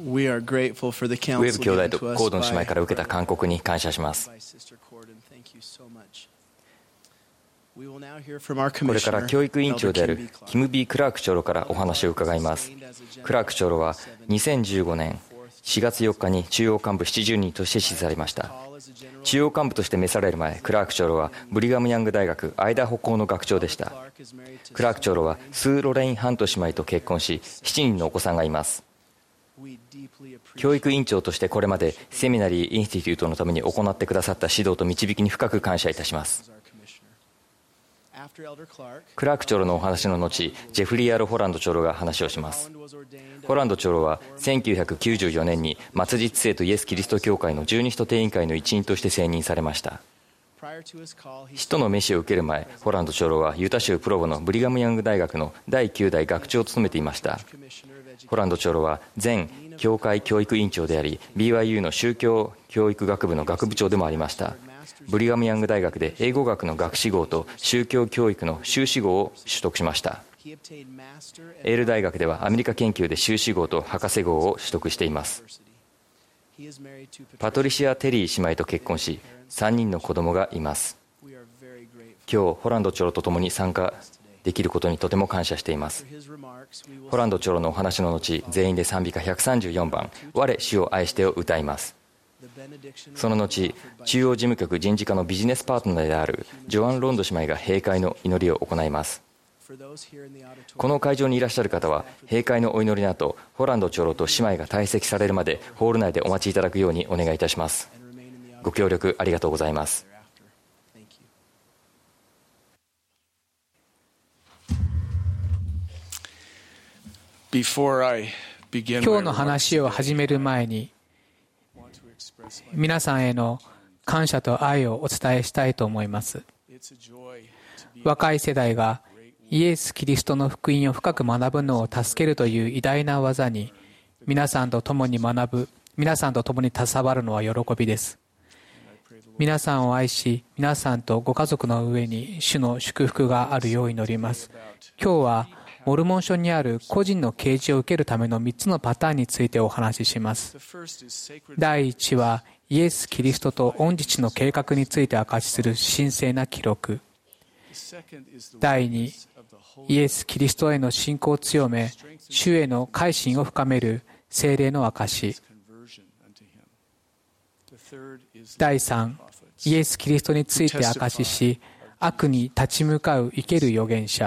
ウェブ兄弟とコードン姉妹から受けた勧告に感謝します。これから教育委員長であるキム・ビー・クラーク長老からお話を伺います。クラーク長老は2015年4月4日に中央幹部70人として支持されました。中央幹部として召される前、クラーク長老はブリガム・ヤング大学アイダホ校の学長でした。クラーク長老はスー・ロレイン・ハント姉妹と結婚し、7人のお子さんがいます。教育委員長としてこれまでセミナリー・インスティテュートのために行ってくださった指導と導きに深く感謝いたします。クラーク長老のお話の後、ジェフリー・アル・ホランド長老が話をします。ホランド長老は1994年に末日聖とイエス・キリスト教会の十二使徒定員会の一員として選任されました。使徒の召しを受ける前、ホランド長老はユタ州プロボのブリガム・ヤング大学の第9代学長を務めていました。ホランド長老は前教会教育委員長であり、 BYU の宗教教育学部の学部長でもありました。ブリガム・ヤング大学で英語学の学士号と宗教教育の修士号を取得しました。エール大学ではアメリカ研究で修士号と博士号を取得しています。パトリシア・テリー姉妹と結婚し、3人の子供がいます。今日ホランド長老と共に参加できることにとても感謝しています。ホランド長老のお話の後、全員で賛美歌134番「我主を愛して」を歌います。その後、中央事務局人事課のビジネスパートナーであるジョアン・ロンド姉妹が閉会の祈りを行います。この会場にいらっしゃる方は、閉会のお祈りの後、ホランド長老と姉妹が退席されるまでホール内でお待ちいただくようにお願いいたします。ご協力ありがとうございます。 今日の話を始める前に、皆さんへの感謝と愛をお伝えしたいと思います。若い世代がイエス・キリストの福音を深く学ぶのを助けるという偉大な技に皆さんと共に学ぶ、皆さんと共に携わるのは喜びです。皆さんを愛し、皆さんとご家族の上に主の祝福があるよう祈ります。今日はモルモン書にある個人の啓示を受けるための3つのパターンについてお話しします。第1はイエス・キリストと御父の計画について証しする神聖な記録。第2、イエス・キリストへの信仰を強め、主への改心を深める聖霊の証し。第3、イエス・キリストについて証しし、悪に立ち向かう生ける預言者。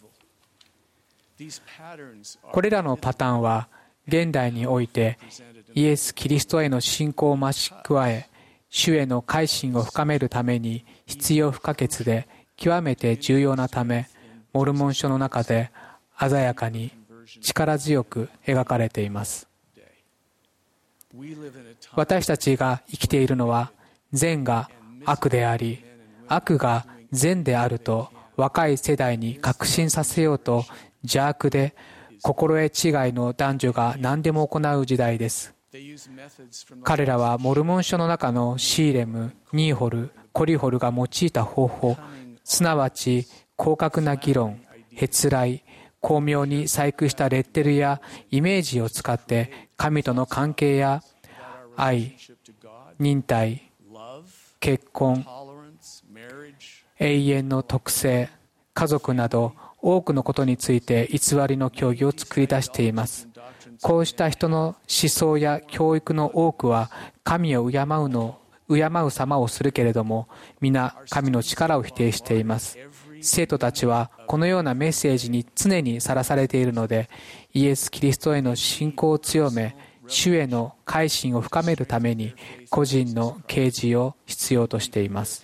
これらのパターンは現代においてイエス・キリストへの信仰を増し加え、主への改心を深めるために必要不可欠で極めて重要なため、モルモン書の中で鮮やかに力強く描かれています。私たちが生きているのは、善が悪であり、悪が善であると若い世代に確信させようと邪悪で心得違いの男女が何でも行う時代です。彼らはモルモン書の中のシーレム、ニーホル、コリホルが用いた方法、すなわち広角な議論、へつらい、巧妙に細工したレッテルやイメージを使って神との関係や愛、忍耐、結婚、永遠の特性、家族など多くのことについて偽りの教義を作り出しています。こうした人の思想や教育の多くは神を敬う様をするけれども、皆神の力を否定しています。生徒たちはこのようなメッセージに常にさらされているので、イエス・キリストへの信仰を強め、主への改心を深めるために個人の啓示を必要としています。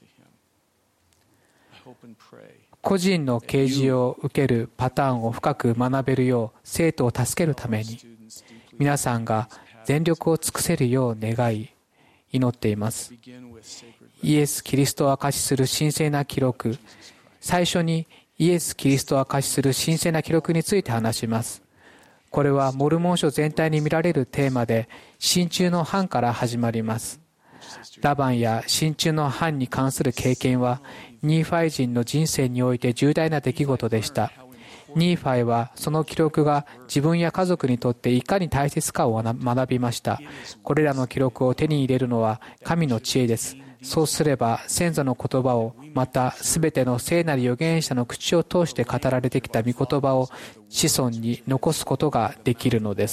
個人の啓示を受けるパターンを深く学べるよう生徒を助けるために、皆さんが全力を尽くせるよう願い、祈っています。イエス・キリストを証しする神聖な記録。最初にイエス・キリストを証しする神聖な記録について話します。これはモルモン書全体に見られるテーマで、真鍮の版から始まります。ラバンや真鍮の版に関する経験はニーファイ人の人生において重大な出来事でした。 ニーファイはその記録が自分や家族にとっていかに大切かを学びました。これらの記録を手に入れるのは神の知恵です。そうすれば先祖の言葉を、またすべての聖なる預言者の口を通して語られてきた御言葉を子孫に残すことができるのです。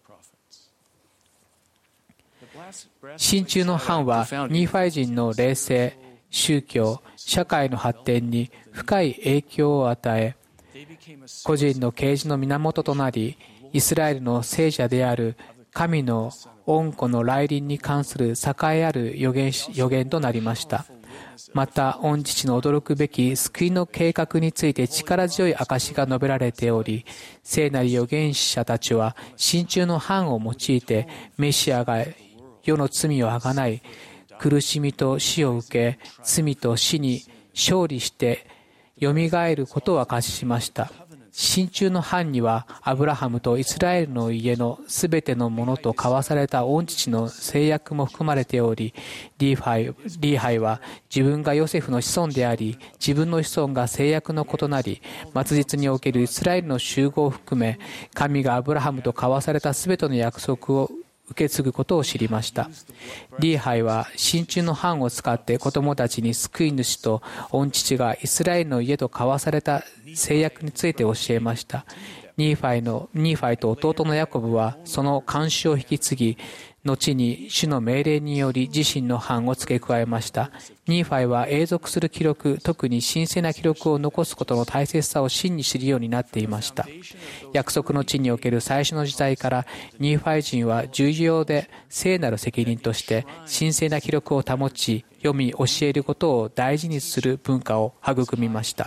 真鍮の藩はニーファイ人の霊性、宗教、社会の発展に深い影響を与え、個人の啓示の源となり、イスラエルの聖者である神の恩子の来臨に関する栄えある予言となりました。また、御父の驚くべき救いの計画について力強い証が述べられており、聖なる預言者たちは真鍮の藩を用いて、メシアが世の罪をあがない、苦しみと死を受け、罪と死に勝利してよみがえることを明かしました。真鍮の藩にはアブラハムとイスラエルの家のすべてのものと交わされた御父の誓約も含まれており、リーハイは自分がヨセフの子孫であり、自分の子孫が誓約の異なり、末日におけるイスラエルの集合を含め、神がアブラハムと交わされたすべての約束を受け継ぐことを知りました。リーハイは真鍮の藩を使って子供たちに救い主と御父がイスラエルの家と交わされた誓約について教えました。ニーファイと弟のヤコブはその慣習を引き継ぎ、後に主の命令により自身の藩を付け加えました。ニーファイは永続する記録、特に神聖な記録を残すことの大切さを真に知るようになっていました。約束の地における最初の時代からニーファイ人は重要で聖なる責任として神聖な記録を保ち、読み教えることを大事にする文化を育みました。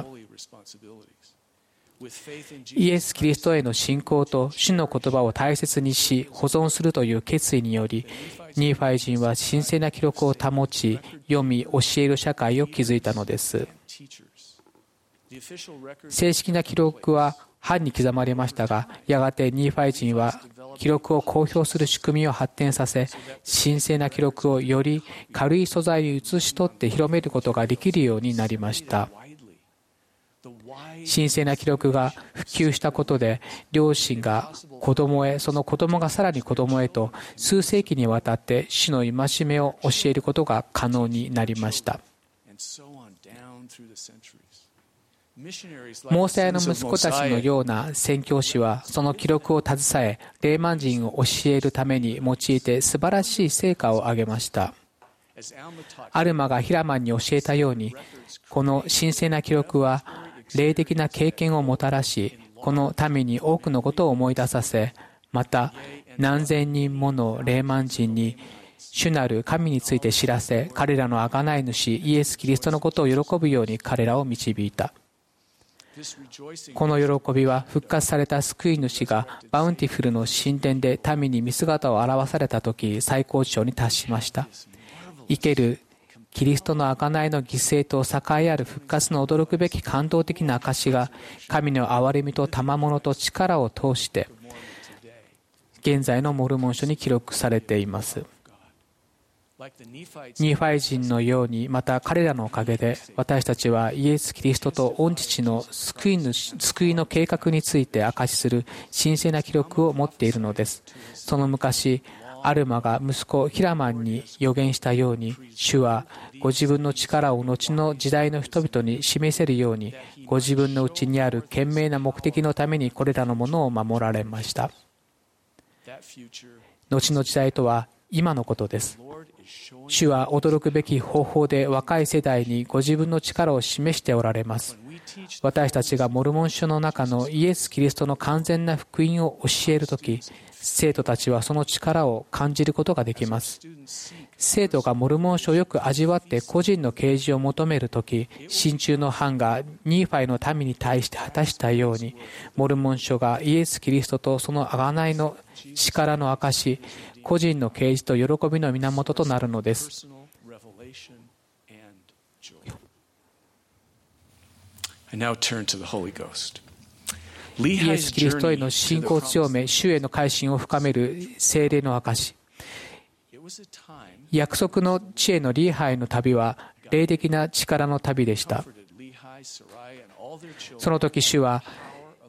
イエス・キリストへの信仰と主の言葉を大切にし保存するという決意により、ニーファイ人は神聖な記録を保ち、読み教える社会を築いたのです。正式な記録は版に刻まれましたが、やがてニーファイ人は記録を公表する仕組みを発展させ、神聖な記録をより軽い素材に写し取って広めることができるようになりました。神聖な記録が普及したことで、両親が子供へ、その子供がさらに子供へと数世紀にわたって主の戒めを教えることが可能になりました。モーセの息子たちのような宣教師はその記録を携え、レーマン人を教えるために用いて素晴らしい成果を上げました。アルマがヒラマンに教えたように、この神聖な記録は霊的な経験をもたらし、この民に多くのことを思い出させ、また何千人ものレーマン人に主なる神について知らせ、彼らの贖い主イエス・キリストのことを喜ぶように彼らを導いた。この喜びは復活された救い主がバウンティフルの神殿で民に見姿を現された時、最高潮に達しました。生けるキリストの贖いの犠牲と栄えある復活の驚くべき感動的な証が、神の憐れみと賜物と力を通して現在のモルモン書に記録されています。ニーファイ人のように、また彼らのおかげで私たちはイエス・キリストと御父の救いの計画について証しする神聖な記録を持っているのです。その昔、アルマが息子ヒラマンに予言したように、主はご自分の力を後の時代の人々に示せるように、ご自分のうちにある賢明な目的のためにこれらのものを守られました。後の時代とは今のことです。主は驚くべき方法で若い世代にご自分の力を示しておられます。私たちがモルモン書の中のイエス・キリストの完全な福音を教えるとき、生徒たちはその力を感じることができます。生徒がモルモン書をよく味わって個人の啓示を求めるとき、真鍮の藩がニーファイの民に対して果たしたように、モルモン書がイエス・キリストとその贖いの力の証、個人の啓示と喜びの源となるのです。イエス・キリストへの信仰を強め、主への改心を深める聖霊の証。約束の地へのリーハイの旅は霊的な力の旅でした。その時主は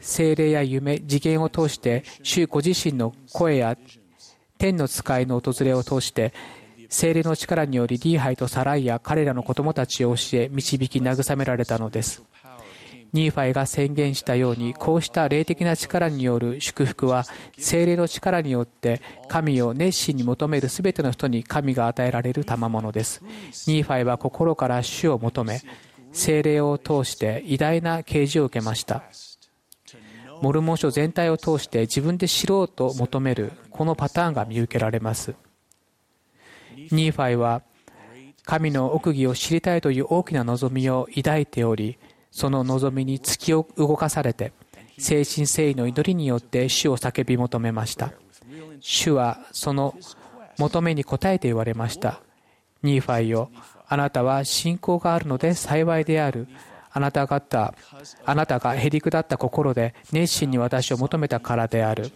聖霊や夢、次元を通して、主ご自身の声や天の使いの訪れを通して、聖霊の力によりリーハイとサライや彼らの子供たちを教え、導き慰められたのです。ニーファイが宣言したように、こうした霊的な力による祝福は、聖霊の力によって神を熱心に求めるすべての人に神が与えられる賜物です。ニーファイは心から主を求め、聖霊を通して偉大な啓示を受けました。モルモン書全体を通して自分で知ろうと求めるこのパターンが見受けられます。ニーファイは神の奥義を知りたいという大きな望みを抱いており、その望みに突き動かされて、誠心誠意の祈りによって主を叫び求めました。主はその求めに応えて言われました。ニーファイよ、あなたは信仰があるので幸いである。あなたがへりくだった心で熱心に私を求めたからである。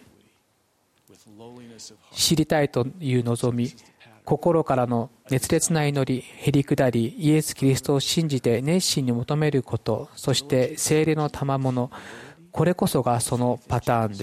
知りたいという望み、心からの熱烈な祈り、へりくだり、イエス・キリストを信じて熱心に求めること、そして聖霊の賜物、これこそがそのパターンです。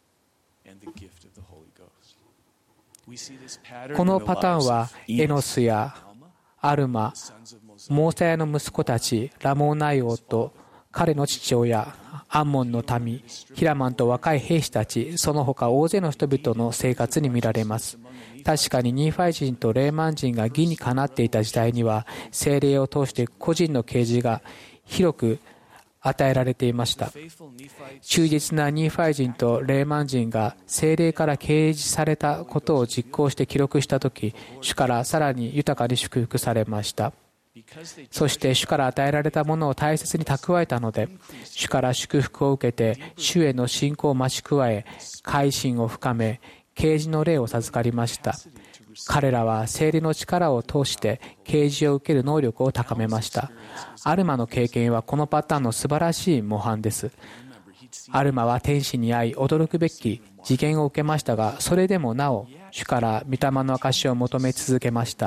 このパターンはエノスやアルマ、モーセヤの息子たち、ラモーナイ王と彼の父親、アンモンの民、ヒラマンと若い兵士たち、その他大勢の人々の生活に見られます。確かにニーファイ人とレーマン人が義にかなっていた時代には、聖霊を通して個人の啓示が広く与えられていました。忠実なニーファイ人とレーマン人が聖霊から啓示されたことを実行して記録したとき、主からさらに豊かに祝福されました。そして主から与えられたものを大切に蓄えたので、主から祝福を受けて主への信仰を増し加え、改心を深め、啓示の霊を授かりました。彼らは聖霊の力を通して啓示を受ける能力を高めました。アルマの経験はこのパターンの素晴らしい模範です。アルマは天使に会い驚くべき次元を受けましたが、それでもなお主から御霊の証しを求め続けました。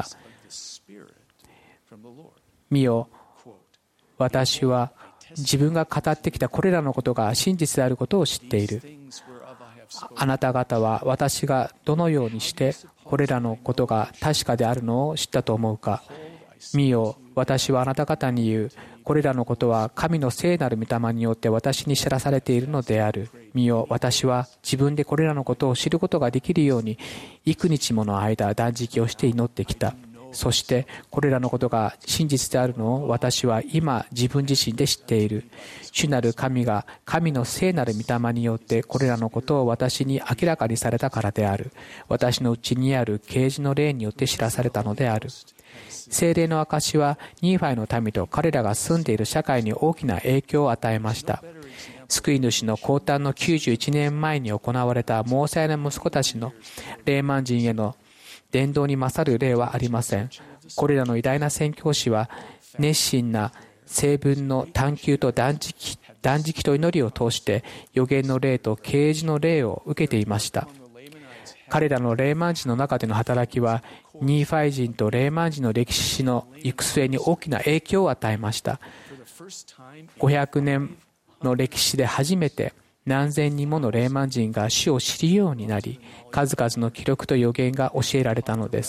見よ、私は自分が語ってきたこれらのことが真実であることを知っている。あなた方は私がどのようにしてこれらのことが確かであるのを知ったと思うか。見よ、私はあなた方に言う。これらのことは神の聖なる御霊によって私に知らされているのである。見よ、私は自分でこれらのことを知ることができるように幾日もの間断食をして祈ってきた。そしてこれらのことが真実であるのを私は今自分自身で知っている。主なる神が神の聖なる御霊によってこれらのことを私に明らかにされたからである。私のうちにある啓示の霊によって知らされたのである。聖霊の証はニーファイの民と彼らが住んでいる社会に大きな影響を与えました。救い主の降誕の91年前に行われたモーセヤの息子たちのレーマン人への伝道に勝る例はありません。これらの偉大な宣教師は熱心な聖文の探求と断食と祈りを通して預言の霊と啓示の霊を受けていました。彼らのレーマン人の中での働きはニーファイ人とレーマン人の歴史の行く末に大きな影響を与えました。500年の歴史で初めて何千人ものレーマン人が主を知るようになり、数々の記録と預言が教えられたのです。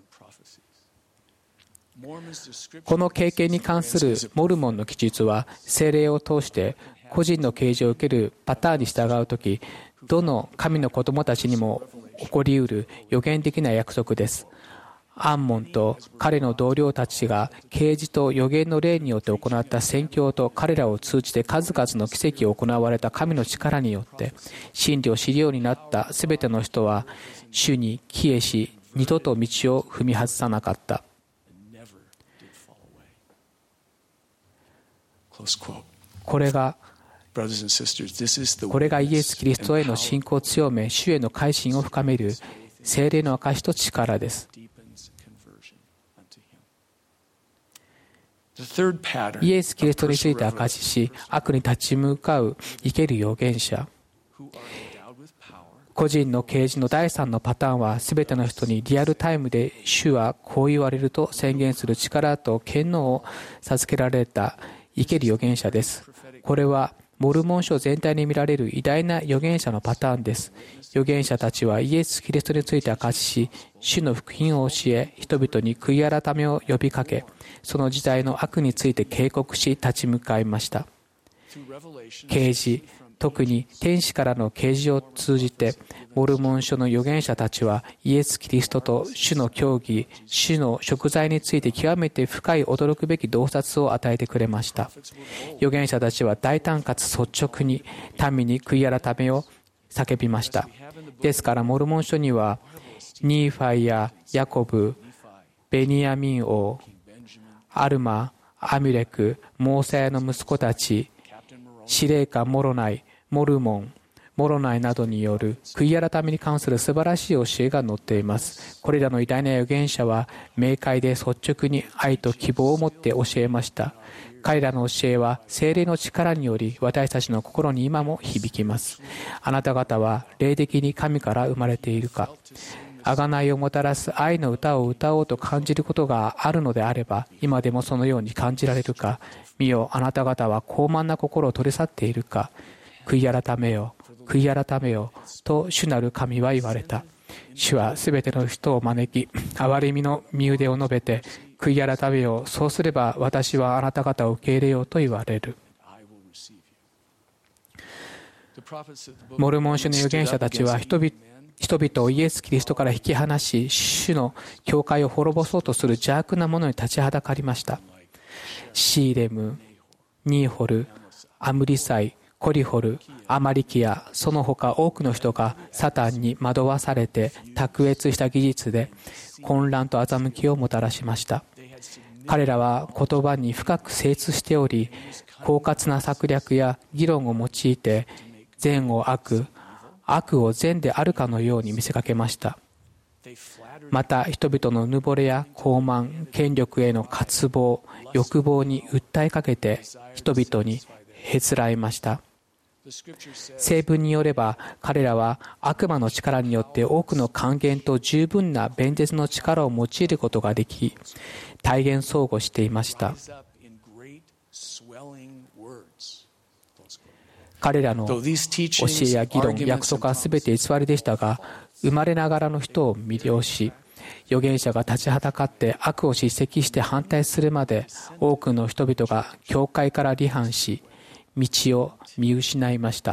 この経験に関するモルモンの記述は、聖霊を通して個人の啓示を受けるパターンに従うとき、どの神の子供たちにも起こりうる予言的な約束です。アンモンと彼の同僚たちが啓示と預言の霊によって行った宣教と彼らを通じて数々の奇跡を行われた神の力によって真理を知るようになったすべての人は主に帰依し、二度と道を踏み外さなかった。これがイエス・キリストへの信仰を強め、主への改心を深める聖霊の証と力です。イエス・キリストについて証しし、悪に立ち向かう生ける預言者。個人の啓示の第3のパターンは、すべての人にリアルタイムで主はこう言われると宣言する力と権能を授けられた生ける預言者です。これはモルモン書全体に見られる偉大な預言者のパターンです。預言者たちはイエス・キリストについて証しし、主の福音を教え、人々に悔い改めを呼びかけ、その時代の悪について警告し立ち向かいました。啓示、特に天使からの啓示を通じて、モルモン書の預言者たちはイエス・キリストと主の教義、主の贖罪について極めて深い驚くべき洞察を与えてくれました。預言者たちは大胆かつ率直に民に悔い改めを叫びました。ですからモルモン書にはニーファイやヤコブ、ベニヤミン王、アルマ、アミュレク、モーセヤの息子たち、司令官モロナイ、モルモン、モロナイなどによる悔い改めに関する素晴らしい教えが載っています。これらの偉大な預言者は明快で率直に愛と希望を持って教えました。彼らの教えは聖霊の力により私たちの心に今も響きます。あなた方は霊的に神から生まれているか、贖いをもたらす愛の歌を歌おうと感じることがあるのであれば、今でもそのように感じられるか。見よ、あなた方は高慢な心を取り去っているか。悔い改めよ、悔い改めよと主なる神は言われた。主はすべての人を招き、憐れみの身腕を述べて、悔い改めよ、そうすれば私はあなた方を受け入れようと言われる。モルモン書の預言者たちは人々をイエス・キリストから引き離し、主の教会を滅ぼそうとする邪悪な者に立ちはだかりました。シーレム、ニーホル、アムリサイ、コリホル、アマリキヤ、その他多くの人がサタンに惑わされて卓越した技術で混乱と欺きをもたらしました。彼らは言葉に深く精通しており、狡猾な策略や議論を用いて善を悪、悪を善であるかのように見せかけました。また人々のうぬぼれや傲慢、権力への渇望、欲望に訴えかけて人々にへつらいました。聖文によれば彼らは悪魔の力によって多くの還元と十分な弁舌の力を用いることができ、体現相互していました。彼らの教えや議論、約束は全て偽りでしたが、生まれながらの人を魅了し、預言者が立ちはだかって悪を叱責して反対するまで、多くの人々が教会から離反し、道を見失いました。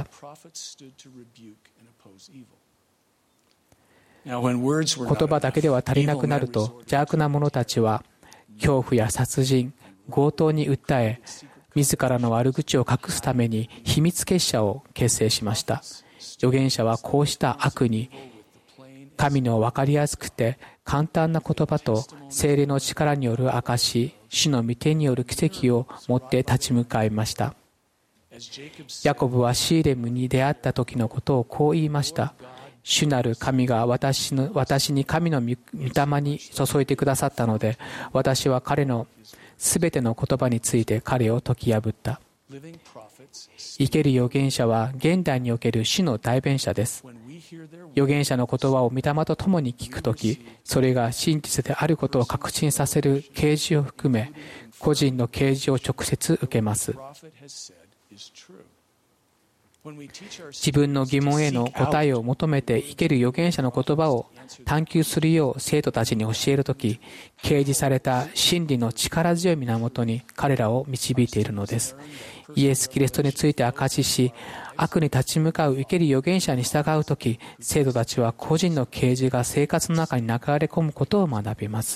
言葉だけでは足りなくなると、邪悪な者たちは恐怖や殺人、強盗に訴え、自らの悪口を隠すために秘密結社を結成しました。預言者はこうした悪に神の分かりやすくて簡単な言葉と聖霊の力による証し、主の御手による奇跡を持って立ち向かいました。ヤコブはシーレムに出会った時のことをこう言いました。主なる神が私に神の御霊に注いでくださったので、私は彼のすべての言葉について彼を解き破った。生ける預言者は現代における主の代弁者です。預言者の言葉を御霊と共に聞くとき、それが真実であることを確信させる啓示を含め、個人の啓示を直接受けます。自分の疑問への答えを求めて生ける預言者の言葉を探求するよう生徒たちに教えるとき、掲示された真理の力強い源に彼らを導いているのです。イエス・キリストについて証しし、悪に立ち向かう生ける預言者に従うとき、生徒たちは個人の啓示が生活の中に流れ込むことを学びます。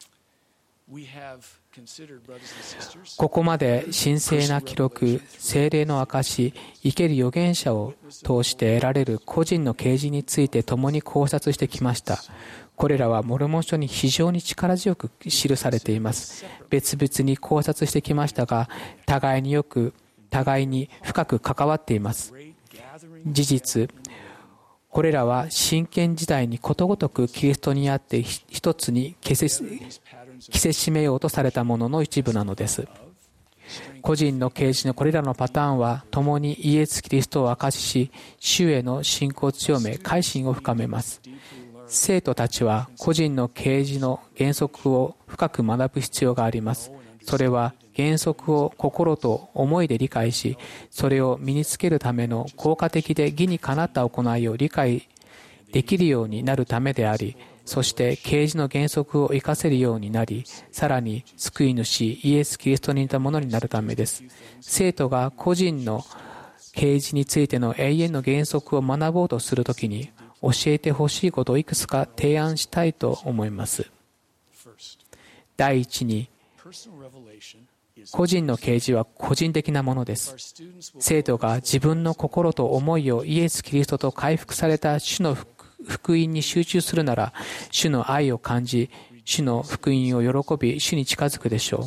ここまで神聖な記録、聖霊の証し、生ける預言者を通して得られる個人の啓示について共に考察してきました。これらはモルモン書に非常に力強く記されています。別々に考察してきましたが、互いに深く関わっています。事実、これらは真剣時代にことごとくキリストにあって一つに着せしめようとされたものの一部なのです。個人の啓示のこれらのパターンは共にイエス・キリストを証しし、主への信仰を強め、改心を深めます。生徒たちは個人の啓示の原則を深く学ぶ必要があります。それは原則を心と思いで理解し、それを身につけるための効果的で義にかなった行いを理解できるようになるためであり、そして啓示の原則を生かせるようになり、さらに救い主イエス・キリストに似たものになるためです。生徒が個人の啓示についての永遠の原則を学ぼうとするときに、教えてほしいことをいくつか提案したいと思います。第一に、個人の啓示は個人的なものです。生徒が自分の心と思いをイエス・キリストと回復された主の福音に集中するなら、主の愛を感じ、主の福音を喜び、主に近づくでしょう。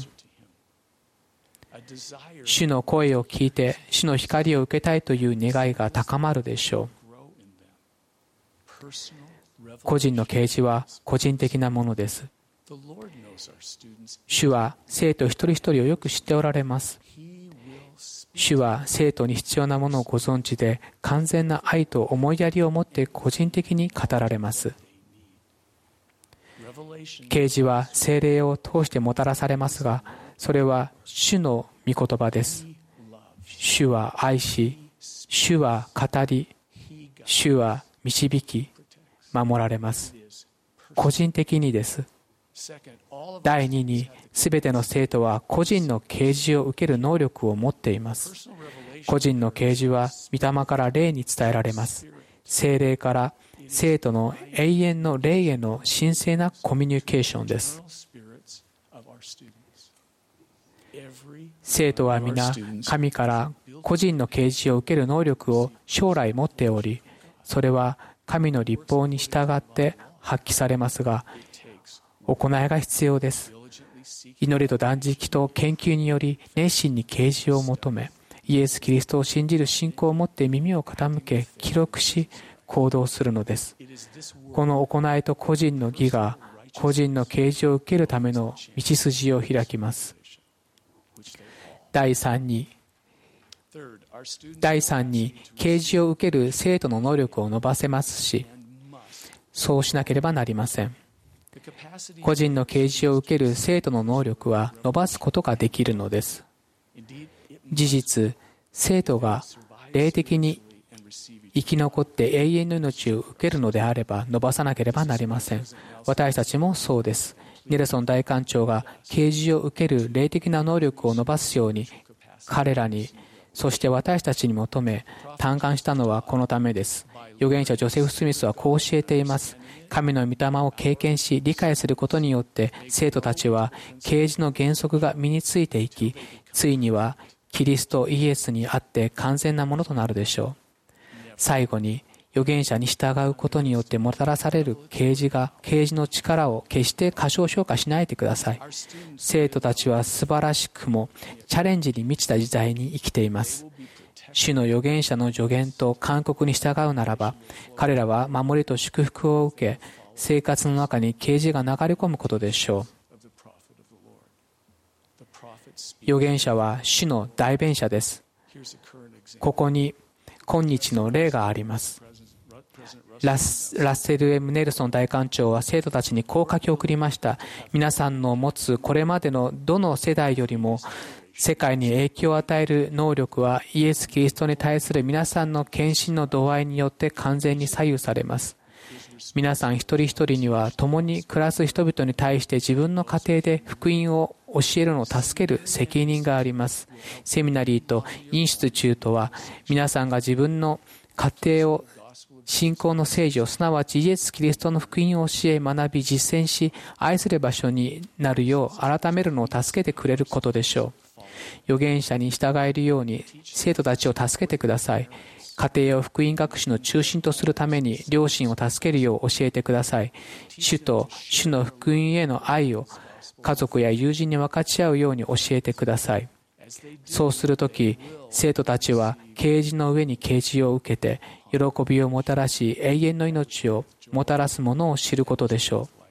主の声を聞いて、主の光を受けたいという願いが高まるでしょう。個人の啓示は個人的なものです。主は生徒一人一人をよく知っておられます。主は生徒に必要なものをご存知で、完全な愛と思いやりを持って個人的に語られます。啓示は聖霊を通してもたらされますが、それは主の御言葉です。主は愛し、主は語り、主は導き、守られます。個人的にです。第2に、すべての生徒は個人の啓示を受ける能力を持っています。個人の啓示は御霊から霊に伝えられます。聖霊から生徒の永遠の霊への神聖なコミュニケーションです。生徒は皆、神から個人の啓示を受ける能力を将来持っており、それは神の律法に従って発揮されますが、行いが必要です。祈りと断食と研究により熱心に啓示を求め、イエス・キリストを信じる信仰を持って耳を傾け、記録し、行動するのです。この行いと個人の義が、個人の啓示を受けるための道筋を開きます。第3に、啓示を受ける生徒の能力を伸ばせますし、そうしなければなりません。個人の啓示を受ける生徒の能力は伸ばすことができるのです。事実、生徒が霊的に生き残って永遠の命を受けるのであれば伸ばさなければなりません。私たちもそうです。ネルソン大官長が啓示を受ける霊的な能力を伸ばすように彼らに、そして私たちに求め嘆願したのはこのためです。預言者ジョセフ・スミスはこう教えています。神の御霊を経験し理解することによって生徒たちは啓示の原則が身についていき、ついにはキリストイエスにあって完全なものとなるでしょう。最後に、預言者に従うことによってもたらされる啓示の力を決して過小評価しないでください。生徒たちは素晴らしくもチャレンジに満ちた時代に生きています。主の預言者の助言と勧告に従うならば、彼らは守りと祝福を受け、生活の中に啓示が流れ込むことでしょう。預言者は主の代弁者です。ここに今日の例があります。ラッセル・M・ネルソン大官長は生徒たちにこう書き送りました。皆さんの持つこれまでのどの世代よりも世界に影響を与える能力はイエス・キリストに対する皆さんの献身の度合いによって完全に左右されます。皆さん一人一人には共に暮らす人々に対して自分の家庭で福音を教えるのを助ける責任があります。セミナリーとインスティチュートは皆さんが自分の家庭を信仰の聖女、すなわちイエス・キリストの福音を教え、学び、実践し、愛する場所になるよう改めるのを助けてくれることでしょう。預言者に従えるように生徒たちを助けてください。家庭を福音学習の中心とするために両親を助けるよう教えてください。主と主の福音への愛を家族や友人に分かち合うように教えてください。そうするとき、生徒たちは啓示の上に啓示を受けて、喜びをもたらし、永遠の命をもたらすものを知ることでしょう。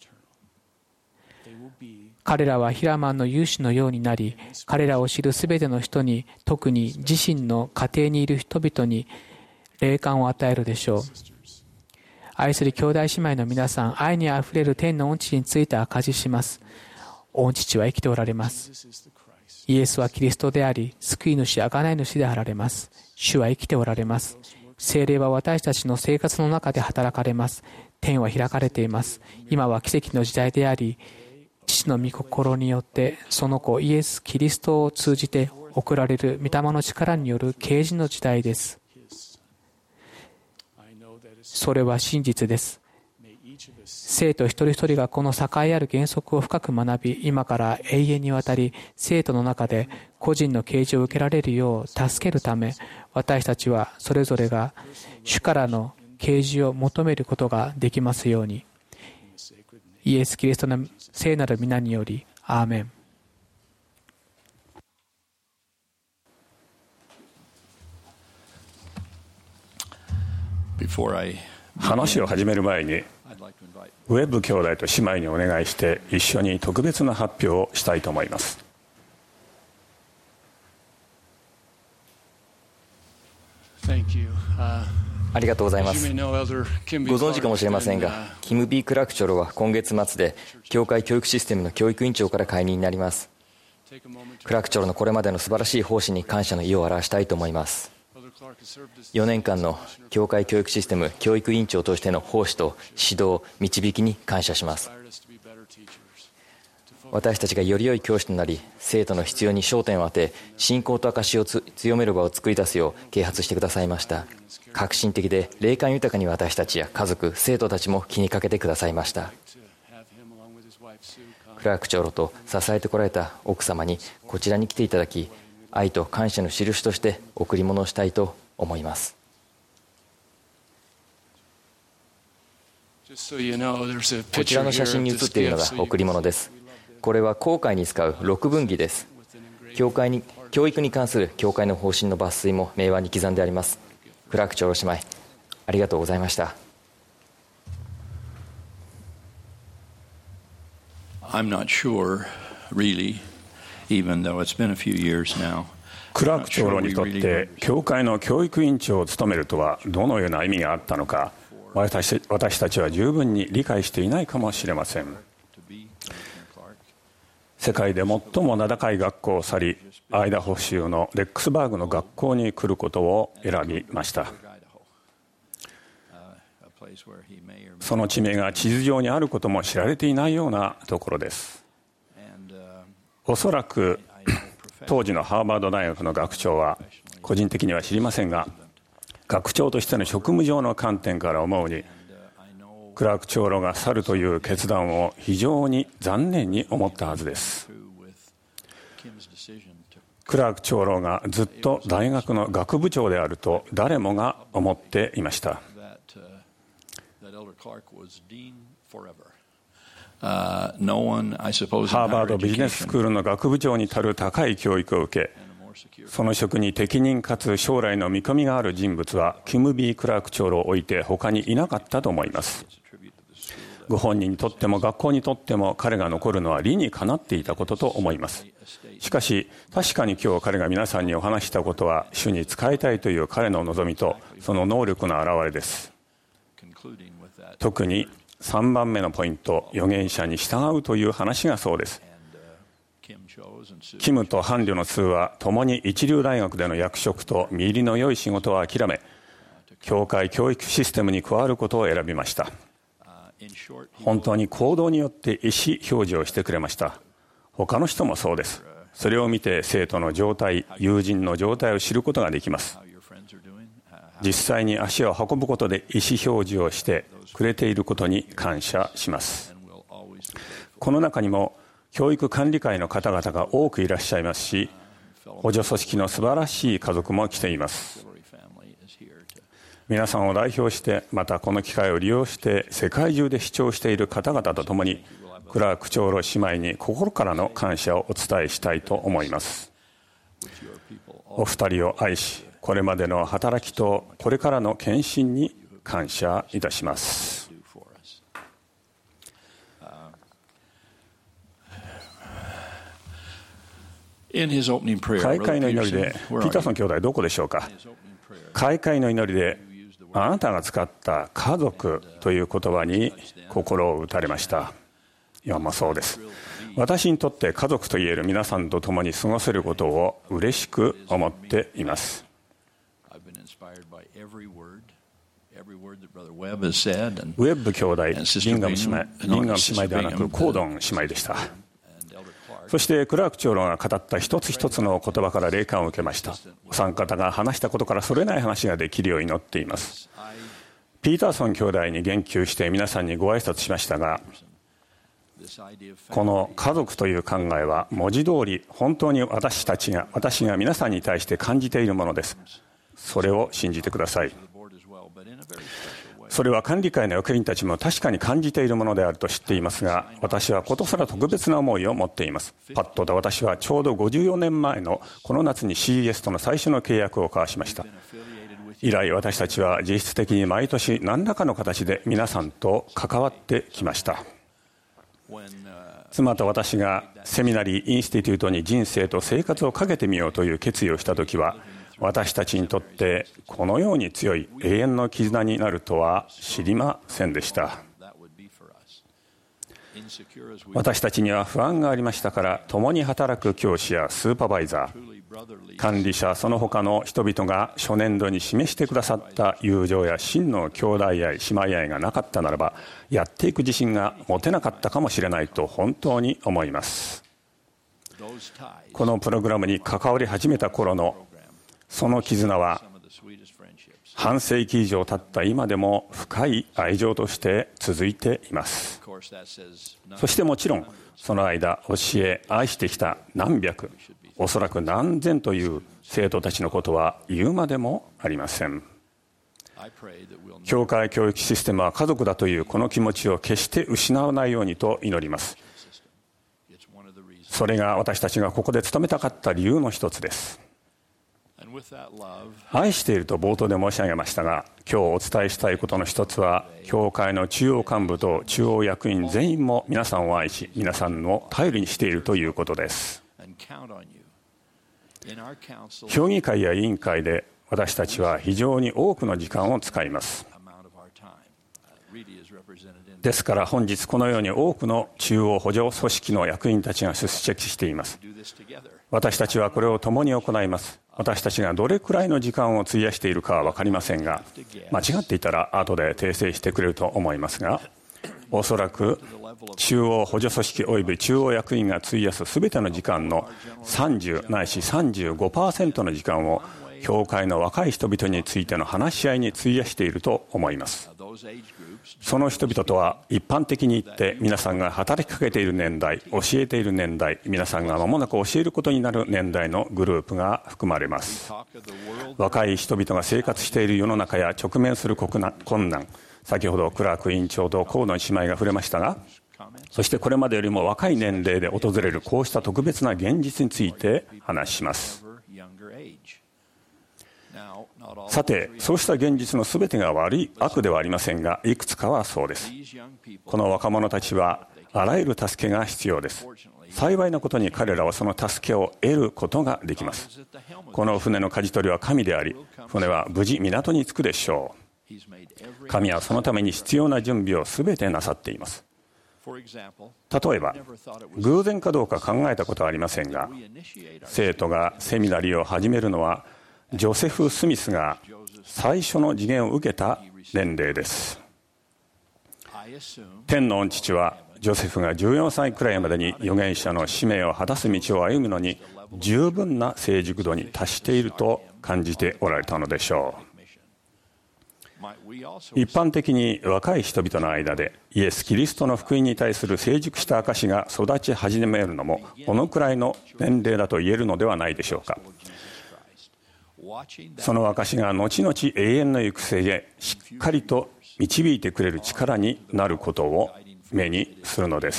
彼らはヒラマンの勇士のようになり、彼らを知るすべての人に、特に自身の家庭にいる人々に霊感を与えるでしょう。愛する兄弟姉妹の皆さん、愛にあふれる天の御父について証しします。御父は生きておられます。 イエスはキリストであり、救い主、贖い主であられます。主は生きておられます。聖霊は私たちの生活の中で働かれます。天は開かれています。今は奇跡の時代であり、父の御心によってその子イエス・キリストを通じて送られる御霊の力による啓示の時代です。それは真実です。生徒一人一人がこの栄えある原則を深く学び、今から永遠にわたり生徒の中で個人の啓示を受けられるよう助けるため、私たちはそれぞれが主からの啓示を求めることができますように。イエス・キリストの聖なる皆により、アーメン。 話を始める前に、ウェブ兄弟と姉妹にお願いして一緒に特別な発表をしたいと思います。 ありがとうございます。ご存知かもしれませんが、キム・ビー・クラクチョロは今月末で教会教育システムの教育委員長から解任になります。クラクチョロのこれまでの素晴らしい奉仕に感謝の意を表したいと思います。4年間の教会教育システム教育委員長としての奉仕と指導、導きに感謝します。私たちがより良い教師となり、生徒の必要に焦点を当て、信仰と証しを強める場を作り出すよう啓発してくださいました。革新的で霊感豊かに私たちや家族、生徒たちも気にかけてくださいました。クラーク長老と支えてこられた奥様にこちらに来ていただき、愛と感謝の印として贈り物をしたいと思います。こちらの写真に写っているのが贈り物です。これは教会に使う録分儀です。教育に関する教会の方針の抜粋も明暗に刻んであります。クラーク長老姉妹、ありがとうございました。 I'm not sure, really, even though it's been a few years now. クラーク長老にとって教会の教育委員長を務めるとはどのような意味があったのか、私たちは十分に理解していないかもしれません。世界で最も名高い学校を去り、アイダホ州のレックスバーグの学校に来ることを選びました。その地名が地図上にあることも知られていないようなところです。おそらく当時のハーバード大学の学長は、個人的には知りませんが、学長としての職務上の観点から思うに、クラーク長老が去るという決断を非常に残念に思ったはずです。クラーク長老がずっと大学の学部長であると誰もが思っていました。ハーバードビジネススクールの学部長に足る高い教育を受け、その職に適任かつ将来の見込みがある人物はキム・ビー・クラーク長老を置いて他にいなかったと思います。ご本人にとっても学校にとっても彼が残るのは理にかなっていたことと思います。しかし確かに今日彼が皆さんにお話したことは、主に仕えたいという彼の望みとその能力の表れです。特に3番目のポイント、預言者に従うという話がそうです。キムとハンリョの2は共に一流大学での役職と実りの良い仕事を諦め、教会教育システムに加わることを選びました。本当に行動によって意思表示をしてくれました。他の人もそうです。それを見て生徒の状態、友人の状態を知ることができます。実際に足を運ぶことで意思表示をしてくれていることに感謝します。この中にも教育管理会の方々が多くいらっしゃいますし、補助組織の素晴らしい家族も来ています。皆さんを代表して、またこの機会を利用して世界中で視聴している方々と共に、クラーク長老姉妹に心からの感謝をお伝えしたいと思います。お二人を愛し、これまでの働きとこれからの献身に感謝いたします。開会の祈りで、ピーターソン兄弟どこでしょうか。開会の祈りで、あなたが使った家族という言葉に心を打たれました。いや、そうです。 私にとって家族といえる皆さんと共に過ごせることを嬉しく思っています。ウェッブ兄弟、リンガム姉妹ではなくコードン姉妹でした。そしてクラーク長老が語った一つ一つの言葉から霊感を受けました。お三方が話したことからそれない話ができるように祈っています。ピーターソン兄弟に言及して皆さんにご挨拶しましたが、この家族という考えは文字通り本当に私が皆さんに対して感じているものです。それを信じてください。それは管理会の役員たちも確かに感じているものであると知っていますが、私はことさら特別な思いを持っています。パットと私はちょうど54年前のこの夏に CES との最初の契約を交わしました。以来私たちは実質的に毎年何らかの形で皆さんと関わってきました。妻と私がセミナリーインスティテュートに人生と生活をかけてみようという決意をしたときは、私たちにとってこのように強い永遠の絆になるとは知りませんでした。私たちには不安がありましたから、共に働く教師やスーパーバイザー、管理者、その他の人々が初年度に示してくださった友情や真の兄弟愛、姉妹愛がなかったならば、やっていく自信が持てなかったかもしれないと本当に思います。このプログラムに関わり始めた頃のその絆は半世紀以上経った今でも深い愛情として続いています。そしてもちろんその間教え愛してきた何百、おそらく何千という生徒たちのことは言うまでもありません。教会教育システムは家族だというこの気持ちを決して失わないようにと祈ります。それが私たちがここで務めたかった理由の一つです。愛していると冒頭で申し上げましたが、今日お伝えしたいことの一つは、教会の中央幹部と中央役員全員も皆さんを愛し、皆さんを頼りにしているということです。評議会や委員会で私たちは非常に多くの時間を使います。ですから本日このように多くの中央補助組織の役員たちが出席しています。私たちはこれを共に行います。私たちがどれくらいの時間を費やしているかは分かりませんが、間違っていたら後で訂正してくれると思いますが、おそらく中央補助組織及び中央役員が費やすすべての時間の30ないし 35% の時間を教会の若い人々についての話し合いに費やしていると思います。その人々とは一般的に言って皆さんが働きかけている年代、教えている年代、皆さんが間もなく教えることになる年代のグループが含まれます。若い人々が生活している世の中や直面する困難、先ほどクラーク委員長とコードン姉妹が触れましたが、そしてこれまでよりも若い年齢で訪れるこうした特別な現実について話します。さて、そうした現実のすべてが悪ではありませんが、いくつかはそうです。この若者たちはあらゆる助けが必要です。幸いなことに彼らはその助けを得ることができます。この船の舵取りは神であり、船は無事港に着くでしょう。神はそのために必要な準備をすべてなさっています。例えば、偶然かどうか考えたことはありませんが、生徒がセミナリーを始めるのはジョセフ・スミスが最初の次元を受けた年齢です。天の御父はジョセフが14歳くらいまでに預言者の使命を果たす道を歩むのに十分な成熟度に達していると感じておられたのでしょう。一般的に若い人々の間でイエス・キリストの福音に対する成熟した証が育ち始めるのもこのくらいの年齢だと言えるのではないでしょうか。その証が後々永遠の行く末へしっかりと導いてくれる力になることを目にするのです。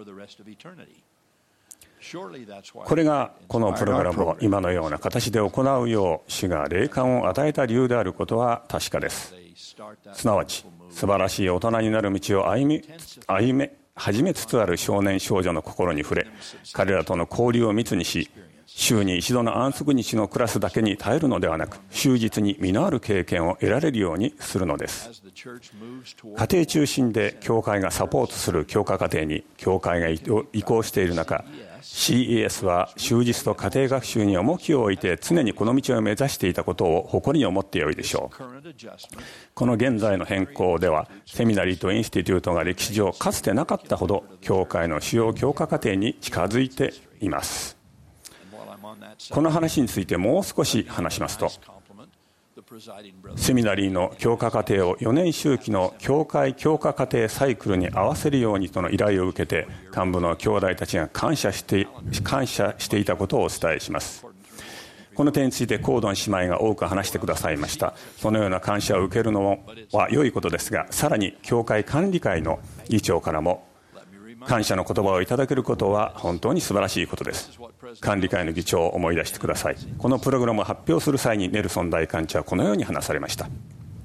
これがこのプログラムを今のような形で行うよう主が霊感を与えた理由であることは確かです。すなわち素晴らしい大人になる道を歩め始めつつある少年少女の心に触れ、彼らとの交流を密にし、 週に一度の安息日のクラスだけに耐えるのではなく、終日に実のある経験を得られるようにするのです。家庭中心で教会がサポートする教科課程に教会が移行している中、CES は終日と家庭学習に重きを置いて常にこの道を目指していたことを誇りに思ってよいでしょう。この現在の変更では、セミナリーとインスティテュートが歴史上かつてなかったほど教会の主要教科課程に近づいています。この話についてもう少し話しますと、セミナリーの教科課程を4年周期の教会教科課程サイクルに合わせるようにとの依頼を受けて、幹部の兄弟たちが感謝していたことをお伝えします。この点についてコードン姉妹が多く話してくださいました。そのような感謝を受けるのは良いことですが、さらに教会管理会の議長からも感謝の言葉をいただけることは本当に素晴らしいことです。管理会の議長を思い出してください。このプログラムを発表する際にネルソン大幹事はこのように話されました。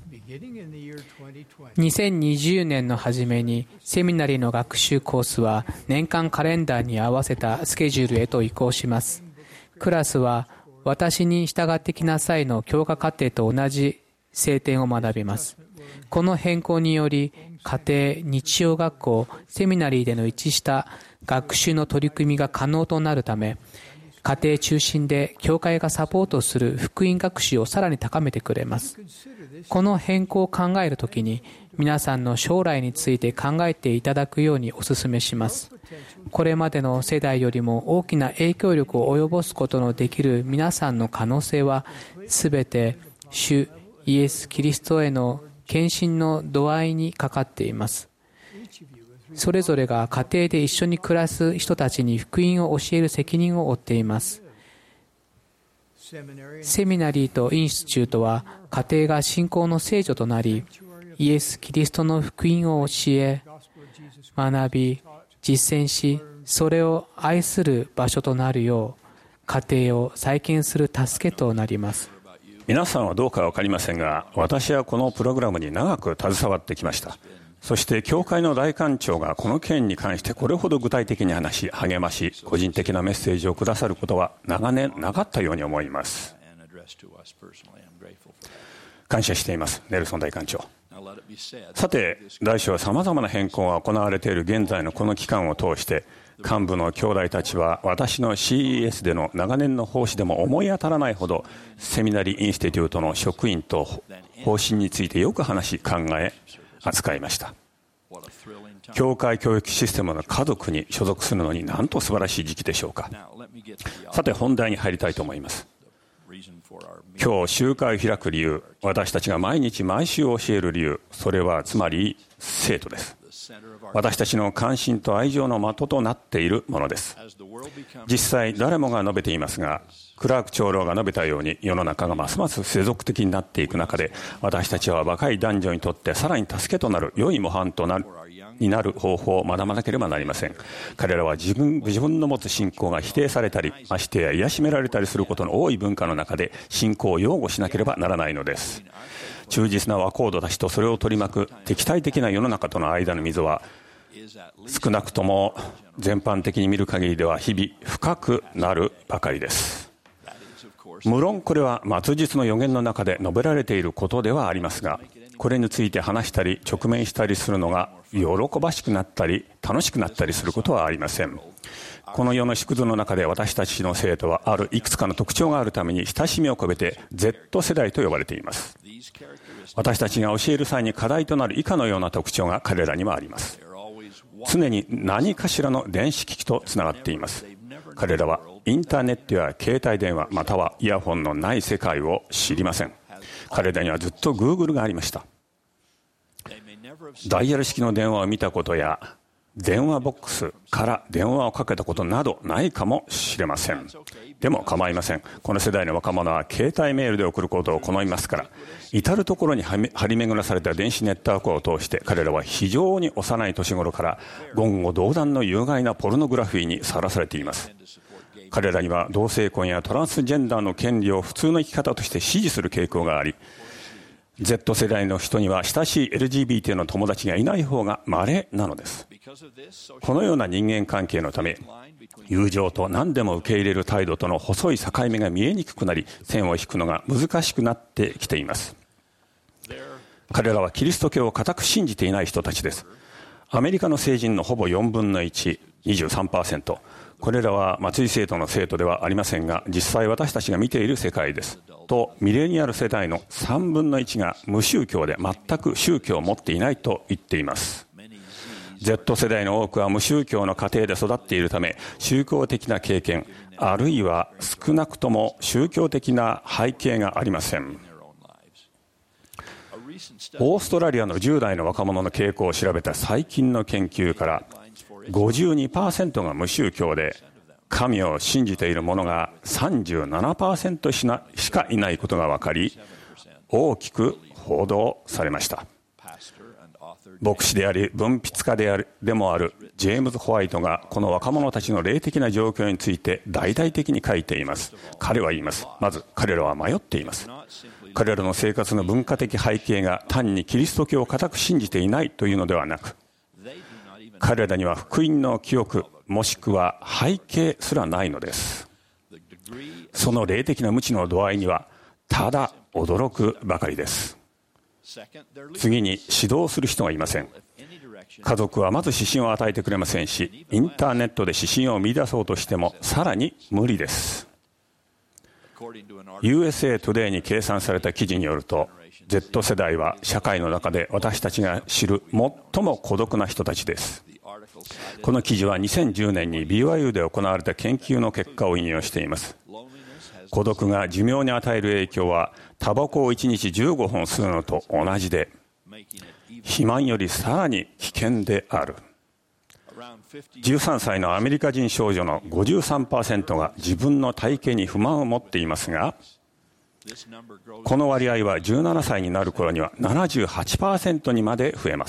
2020年の初めにセミナリーの学習コースは年間カレンダーに合わせたスケジュールへと移行します。クラスは私に従ってきなさいの教科課程と同じ聖典を学びます。この変更により、家庭、日曜学校、セミナリーでの一致した学習の取り組みが可能となるため、家庭中心で教会がサポートする福音学習をさらに高めてくれます。この変更を考えるときに、皆さんの将来について考えていただくようにお勧めします。これまでの世代よりも大きな影響力を及ぼすことのできる皆さんの可能性は、すべて主イエス・キリストへの献身の度合いにかかっています。それぞれが家庭で一緒に暮らす人たちに福音を教える責任を負っています。セミナリーとインスチュートは家庭が信仰の聖女となり、イエス・キリストの福音を教え、学び、実践し、それを愛する場所となるよう、家庭を再建する助けとなります。 皆さんはどうか分かりませんが、私はこのプログラムに長く携わってきました。そして教会の大幹長がこの件に関してこれほど具体的に話し、励まし、個人的なメッセージをくださることは長年なかったように思います。感謝しています、ネルソン大幹長。さて、大小さまざまな変更が行われている現在のこの期間を通して、幹部の兄弟たちは私の CES での長年の奉仕でも思い当たらないほど、セミナリーインスティテュートの職員と方針についてよく話し、考え、扱いました。教会教育システムの家族に所属するのになんと素晴らしい時期でしょうか。さて、本題に入りたいと思います。今日集会を開く理由、私たちが毎日毎週教える理由、それはつまり生徒です。私たちの関心と愛情の的となっているものです。実際誰もが述べていますが、クラーク長老が述べたように、世の中がますます世俗的になっていく中で、私たちは若い男女にとってさらに助けとなる良い模範になる方法を学ばなければなりません。彼らは自分の持つ信仰が否定されたり、ましてや癒しめられたりすることの多い文化の中で信仰を擁護しなければならないのです。忠実な若人たちとそれを取り巻く敵対的な世の中との間の溝は、少なくとも全般的に見る限りでは日々深くなるばかりです。無論これは末日の予言の中で述べられていることではありますが、これについて話したり直面したりするのが喜ばしくなったり楽しくなったりすることはありません。この世の縮図の中で私たちの生徒はあるいくつかの特徴があるために親しみを込めて Z 世代と呼ばれています。私たちが教える際に課題となる以下のような特徴が彼らにはあります。常に何かしらの電子機器とつながっています。彼らはインターネットや携帯電話またはイヤホンのない世界を知りません。彼らにはずっと Google がありました。ダイヤル式の電話を見たことや電話ボックスから電話をかけたことなどないかもしれません。でも構いません。この世代の若者は携帯メールで送ることを好みますから、至るところに張り巡らされた電子ネットワークを通して、彼らは非常に幼い年頃から言語道断の有害なポルノグラフィーにさらされています。彼らには同性婚やトランスジェンダーの権利を普通の生き方として支持する傾向があり、 Z 世代の人には親しい LGBT の友達がいない方が稀なのです。このような人間関係のため、友情と何でも受け入れる態度との細い境目が見えにくくなり、線を引くのが難しくなってきています。彼らはキリスト教を固く信じていない人たちです。アメリカの成人のほぼ4分の1、23%。これらは松井生徒の生徒ではありませんが、実際私たちが見ている世界です。と、ミレニアル世代の3分の1が無宗教で全く宗教を持っていないと言っています。Z 世代の多くは無宗教の家庭で育っているため、宗教的な経験、あるいは少なくとも宗教的な背景がありません。オーストラリアの10代の若者の傾向を調べた最近の研究から、52% が無宗教で、神を信じている者が 37% しかいないことが分かり、大きく報道されました。牧師であり文筆家でもあるジェームズ・ホワイトがこの若者たちの霊的な状況について大々的に書いています。彼は言います。まず彼らは迷っています。彼らの生活の文化的背景が単にキリスト教を固く信じていないというのではなく、彼らには福音の記憶もしくは背景すらないのです。その霊的な無知の度合いにはただ驚くばかりです。次に指導する人がいません。家族はまず指針を与えてくれませんし、インターネットで指針を見出そうとしてもさらに無理です。USA Today に掲載された記事によると、Z 世代は社会の中で私たちが知る最も孤独な人たちです。この記事は2010年に BYU で行われた研究の結果を引用しています。孤独が寿命に与える影響はタバコを1日15本吸うのと同じで、肥満よりさらに危険である。13歳のアメリカ人少女の 53% が自分の体型に不満を持っていますが、この割合は17歳になる頃には 78% にまで増えます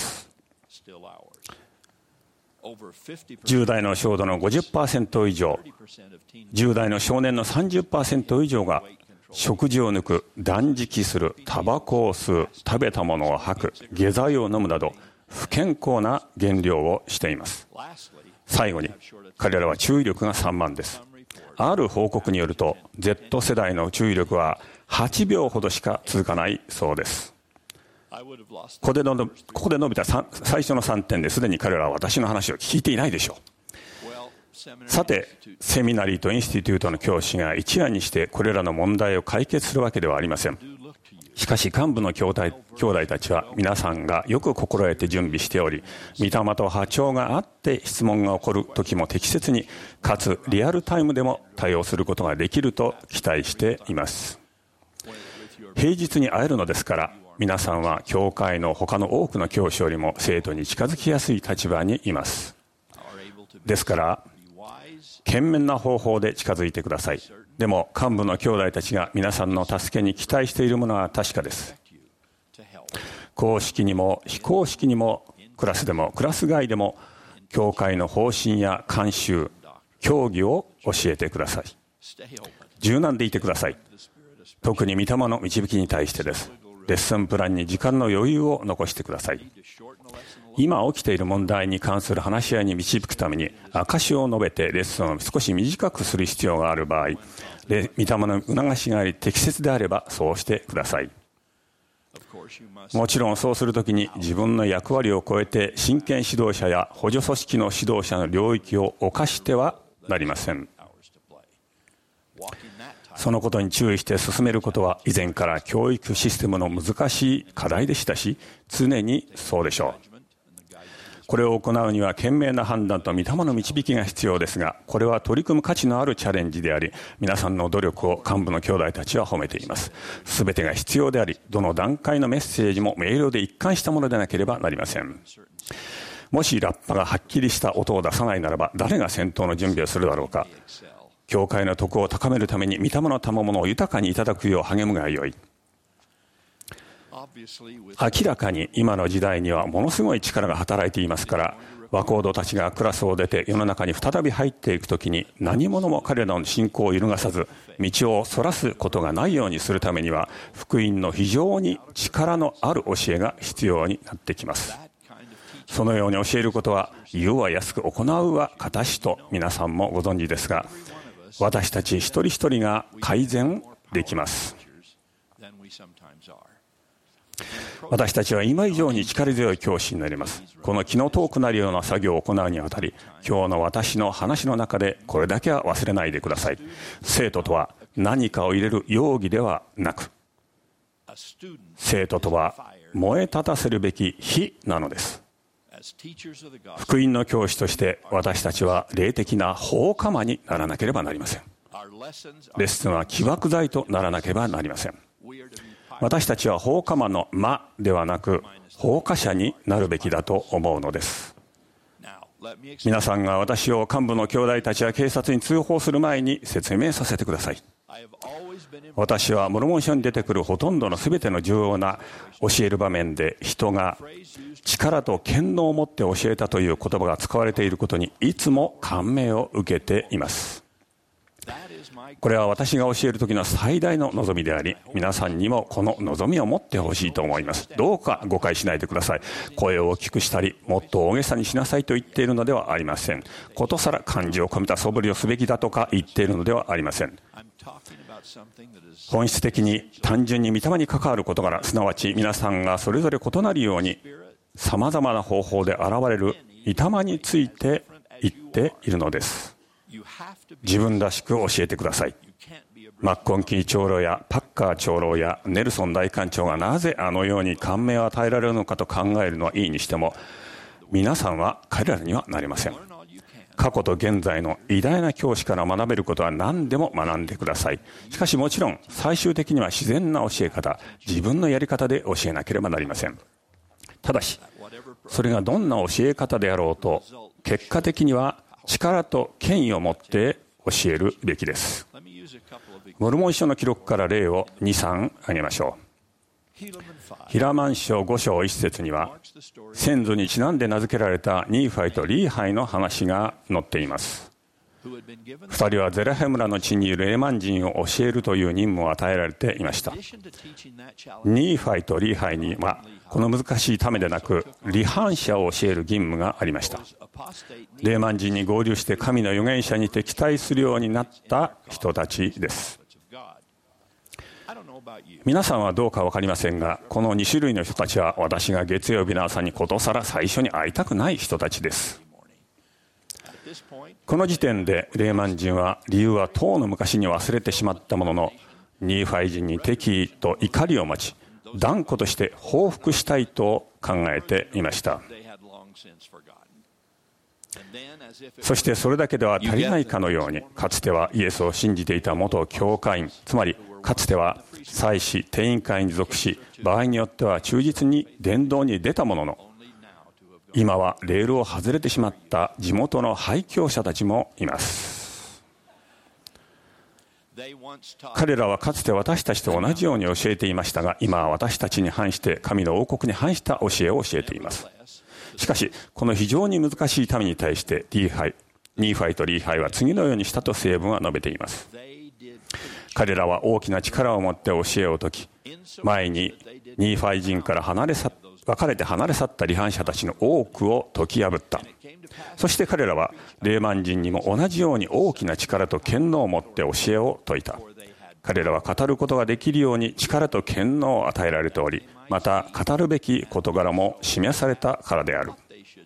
。10代の少女の 50% 以上、10代の少年の 30% 以上が食事を抜く、断食する、タバコを吸う、食べたものを吐く、下剤を飲むなど不健康な減量をしています。最後に、彼らは注意力が散漫です。ある報告によると Z 世代の注意力は8秒ほどしか続かないそうです。ここで述べた最初の3点ですでに彼らは私の話を聞いていないでしょう。さて、セミナリーとインスティテュートの教師が一夜にしてこれらの問題を解決するわけではありません。しかし幹部の兄弟たちは皆さんがよく心得て準備しており、御霊と波長があって質問が起こる時も適切にかつリアルタイムでも対応することができると期待しています。平日に会えるのですから、皆さんは教会の他の多くの教師よりも生徒に近づきやすい立場にいます。ですから賢明な方法で近づいてください。でも幹部の兄弟たちが皆さんの助けに期待しているものは確かです。公式にも非公式にも、クラスでもクラス外でも教会の方針や慣習、教義を教えてください。柔軟でいてください。特に御霊の導きに対してです。レッスンプランに時間の余裕を残してください。今起きている問題に関する話し合いに導くために証を述べてレッスンを少し短くする必要がある場合、御霊の促しがあり適切であればそうしてください。もちろんそうするときに自分の役割を超えて真剣指導者や補助組織の指導者の領域を侵してはなりません。そのことに注意して進めることは以前から教育システムの難しい課題でしたし、常にそうでしょう。これを行うには賢明な判断と御霊の導きが必要ですが、これは取り組む価値のあるチャレンジであり、皆さんの努力を幹部の兄弟たちは褒めています。すべてが必要であり、どの段階のメッセージも明瞭で一貫したものでなければなりません。もしラッパがはっきりした音を出さないならば、誰が戦闘の準備をするだろうか。教会の徳を高めるために御霊の賜物を豊かにいただくよう励むがよい。 明らかに今の時代にはものすごい力が働いていますから、若人たちがクラスを出て世の中に再び入っていくときに、何者も彼らの信仰を揺るがさず、道をそらすことがないようにするためには、福音の非常に力のある教えが必要になってきます。そのように教えることは、言うは安く行うは堅しと皆さんもご存知ですが、私たち一人一人が改善できます。私たちは今以上に力強い教師になります。この気の遠くなるような作業を行うにあたり、今日の私の話の中でこれだけは忘れないでください。生徒とは何かを入れる容疑ではなく、生徒とは燃え立たせるべき火なのです。福音の教師として私たちは霊的な放火魔にならなければなりません。レッスンは起爆剤とならなければなりません。私たちは放火魔の魔ではなく放火者になるべきだと思うのです。皆さんが私を幹部の兄弟たちや警察に通報する前に説明させてください。私はモルモン書に出てくるほとんどの全ての重要な教える場面で、人が力と権能を持って教えたという言葉が使われていることにいつも感銘を受けています。これは私が教える時の最大の望みであり、皆さんにもこの望みを持ってほしいと思います。どうか誤解しないでください。声を大きくしたり、もっと大げさにしなさいと言っているのではありません。ことさら感情を込めた素振りをすべきだとか言っているのではありません。本質的に単純に御霊に関わる事柄、すなわち皆さんがそれぞれ異なるようにさまざまな方法で現れる御霊について言っているのです。自分らしく教えてください。マッコンキー長老やパッカー長老やネルソン大官長がなぜあのように感銘を与えられるのかと考えるのはいいにしても、皆さんは彼らにはなりません。過去と現在の偉大な教師から学べることは何でも学んでください。しかしもちろん最終的には自然な教え方、自分のやり方で教えなければなりません。ただしそれがどんな教え方であろうと、結果的には力と権威を持って教えるべきです。モルモン書の記録から例を 2,3 挙げましょう。ヒラマン書5章1節には、先祖にちなんで名付けられたニーファイとリーハイの話が載っています。2人はゼラヘ村の地にいるレーマン人を教えるという任務を与えられていました。ニーファイとリーハイにはこの難しいためでなく離反者を教える義務がありました。レーマン人に合流して神の預言者に敵対するようになった人たちです。皆さんはどうか分かりませんが、この2種類の人たちは私が月曜日の朝にことさら最初に会いたくない人たちです。この時点でレーマン人は理由は当の昔に忘れてしまったものの、ニーファイ人に敵意と怒りを持ち、断固として報復したいと考えていました。そしてそれだけでは足りないかのように、かつてはイエスを信じていた元教会員、つまりかつては祭司定員会に属し、場合によっては忠実に伝道に出たものの、今はレールを外れてしまった地元の廃教者たちもいます。彼らはかつて私たちと同じように教えていましたが、今は私たちに反して神の王国に反した教えを教えています。しかしこの非常に難しい民に対してニーファイとリーハイは次のようにしたと聖文は述べています。彼らは大きな力を持って教えを説き、前にニーファイ人から別れて離れ去った離反者たちの多くを解き破った。そして彼らはレーマン人にも同じように大きな力と権能を持って教えを説いた。彼らは語ることができるように力と権能を与えられており、また語るべき事柄も示されたからである。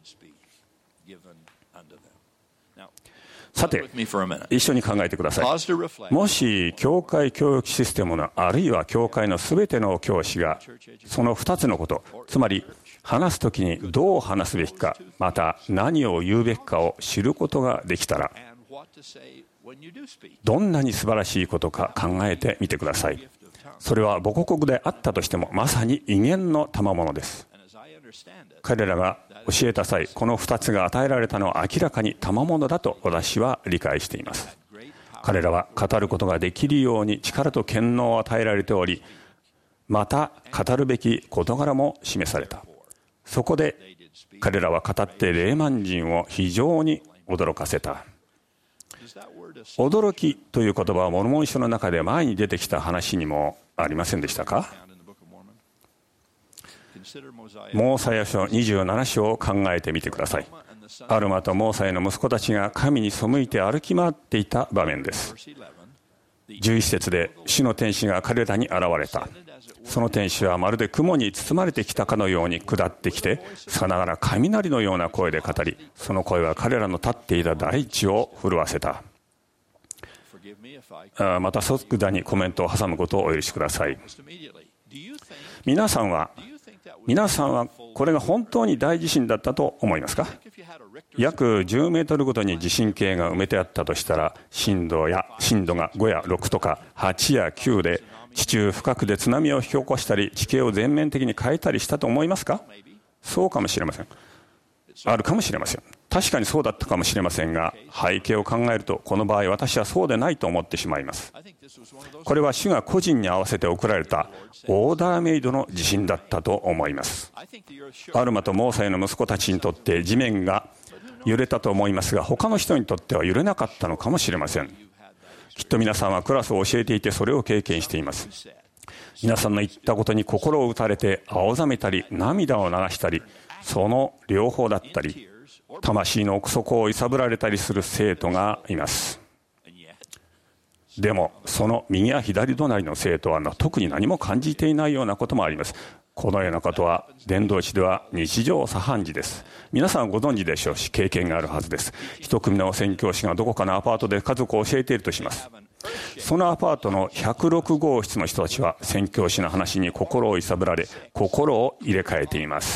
さて、一緒に考えてください。もし教会教育システムのあるいは教会のすべての教師がその2つのこと、つまり話すときにどう話すべきか、また何を言うべきかを知ることができたら、どんなに素晴らしいことか考えてみてください。それは母国語であったとしてもまさに威厳の賜物です。彼らが教えた際、この2つが与えられたのは明らかに賜物だと私は理解しています。彼らは語ることができるように力と権能を与えられており、 また語るべき事柄も示された。そこで彼らは語ってレーマン人を非常に驚かせた。驚きという言葉はモルモン書の中で前に出てきた話にもありませんでしたか？モーサヤ書27章を考えてみてください。アルマとモーサヤの息子たちが神に背いて歩き回っていた場面です。11節で主の天使が彼らに現れた。その天使はまるで雲に包まれてきたかのように下ってきて、さながら雷のような声で語り、その声は彼らの立っていた大地を震わせた。また即座にコメントを挟むことをお許しください。皆さんはこれが本当に大地震だったと思いますか？約10メートルごとに地震計が埋めてあったとしたら、震度が5や6とか8や9で地中深くで津波を引き起こしたり、地形を全面的に変えたりしたと思いますか？そうかもしれません。あるかもしれません。確かにそうだったかもしれませんが、背景を考えるとこの場合私はそうでないと思ってしまいます。これは主が個人に合わせて送られたオーダーメイドの地震だったと思います。アルマとモーサヤの息子たちにとって地面が揺れたと思いますが、他の人にとっては揺れなかったのかもしれません。きっと皆さんはクラスを教えていてそれを経験しています。皆さんの言ったことに心を打たれて青ざめたり涙を流したり、その両方だったり、魂の奥底を揺さぶられたりする生徒がいます。でもその右や左隣の生徒は特に何も感じていないようなこともあります。このようなことは伝道師では日常茶飯事です。皆さんご存知でしょうし、経験があるはずです。一組の宣教師がどこかのアパートで家族を教えているとします。そのアパートの106号室の人たちは宣教師の話に心を揺さぶられ、心を入れ替えています。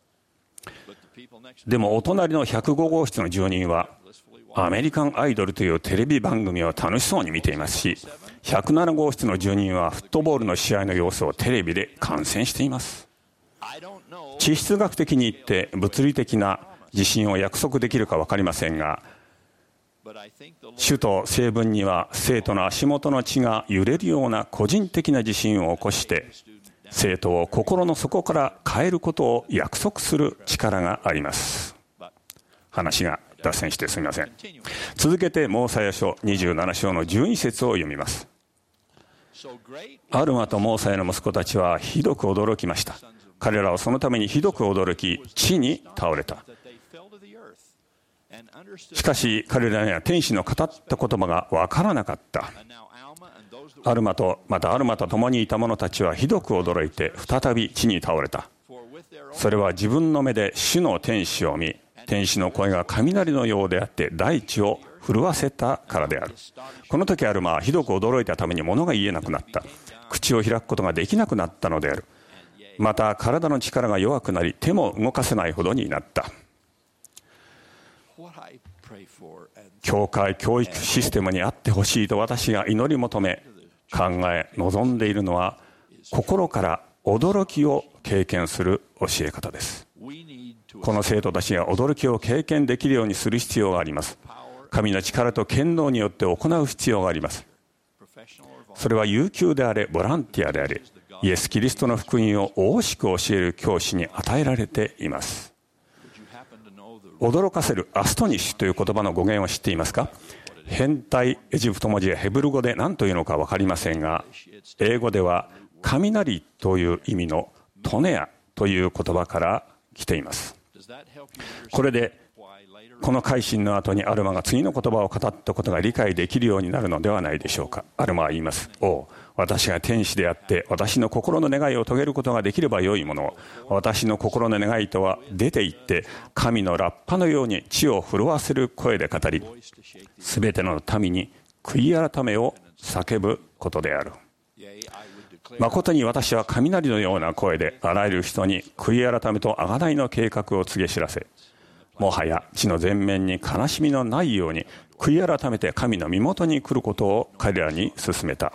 でもお隣の105号室の住人はアメリカンアイドルというテレビ番組を楽しそうに見ていますし、107号室の住人はフットボールの試合の様子をテレビで観戦しています。地質学的に言って物理的な地震を約束できるか分かりませんが、主と成分には生徒の足元の地が揺れるような個人的な地震を起こして、生徒を心の底から変えることを約束する力があります。話が脱線してすみません。続けてモーサヤ書27章の12節を読みます。アルマとモーサヤの息子たちはひどく驚きました。彼らはそのためにひどく驚き、地に倒れた。しかし彼らには天使の語った言葉が分からなかった。アルマと共にいた者たちはひどく驚いて再び地に倒れた。それは自分の目で主の天使を見、天使の声が雷のようであって大地を震わせたからである。この時アルマはひどく驚いたために物が言えなくなった。口を開くことができなくなったのである。また体の力が弱くなり、手も動かせないほどになった。教会教育システムにあってほしいと私が祈り求め考え望んでいるのは、心から驚きを経験する教え方です。この生徒たちが驚きを経験できるようにする必要があります。神の力と権能によって行う必要があります。それは有給であれボランティアであれ、イエス・キリストの福音を大しく教える教師に与えられています。驚かせるアストニッシュという言葉の語源を知っていますか？変態エジプト文字やヘブル語で何というのか分かりませんが、英語では雷という意味のトネアという言葉から来ています。これでこの改心の後にアルマが次の言葉を語ったことが理解できるようになるのではないでしょうか。アルマは言います。私が天使であって私の心の願いを遂げることができればよいものを、私の心の願いとは出て行って神のラッパのように地を震わせる声で語り、すべての民に悔い改めを叫ぶことである。誠に私は雷のような声であらゆる人に悔い改めと贖いの計画を告げ知らせ、もはや地の全面に悲しみのないように悔い改めて神の身元に来ることを彼らに勧めた。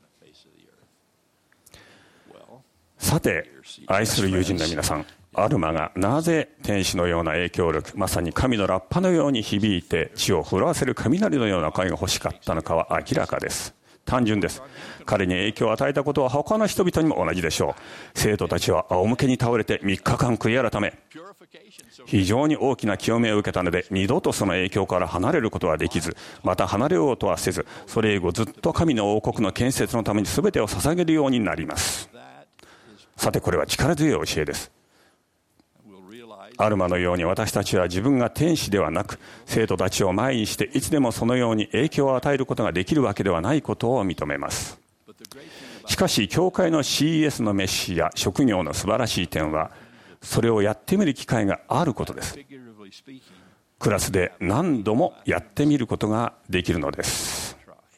さて、愛する友人の皆さん、アルマがなぜ天使のような影響力、まさに神のラッパのように響いて地を震わせる雷のような声が欲しかったのかは明らかです。 単純です。彼に影響を与えたことは他の人々にも同じでしょう。生徒たちは仰向けに倒れて3日間悔い改め、非常に大きな清めを受けたので、二度とその影響から離れることはできず、また離れようとはせず、それ以後ずっと神の王国の建設のために全てを捧げるようになります。さて、これは力強い教えです。アルマのように私たちは自分が天使ではなく、生徒たちを前にしていつでもそのように影響を与えることができるわけではないことを認めます。しかし、教会の CES のメッシや職業の素晴らしい点は、それをやってみる機会があることです。クラスで何度もやってみることができるのです。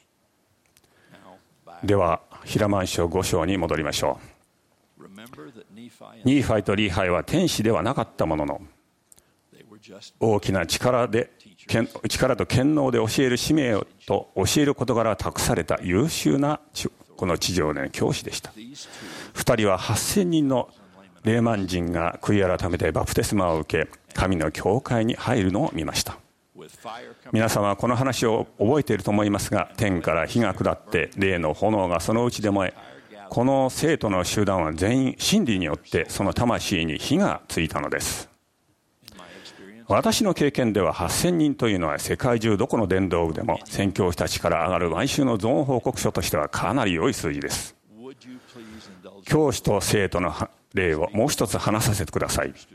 では、ヒラマン書5章に戻りましょう。ニーファイとリーハイは天使ではなかったものの、大きな力と権能で教える使命と教える事柄を託された優秀なこの地上での教師でした。2人は8000人のレーマン人が悔い改めてバプテスマを受け、神の教会に入るのを見ました。皆様はこの話を覚えていると思いますが、天から火が下って霊の炎がそのうちで燃え、この生徒の集団は全員真理によってその魂に火がついたのです。私の経験では8000人というのは世界中どこの伝道部でも宣教師たちから上がる毎週のゾーン報告書としてはかなり良い数字です。教師と生徒の例をもう一つ話させてください。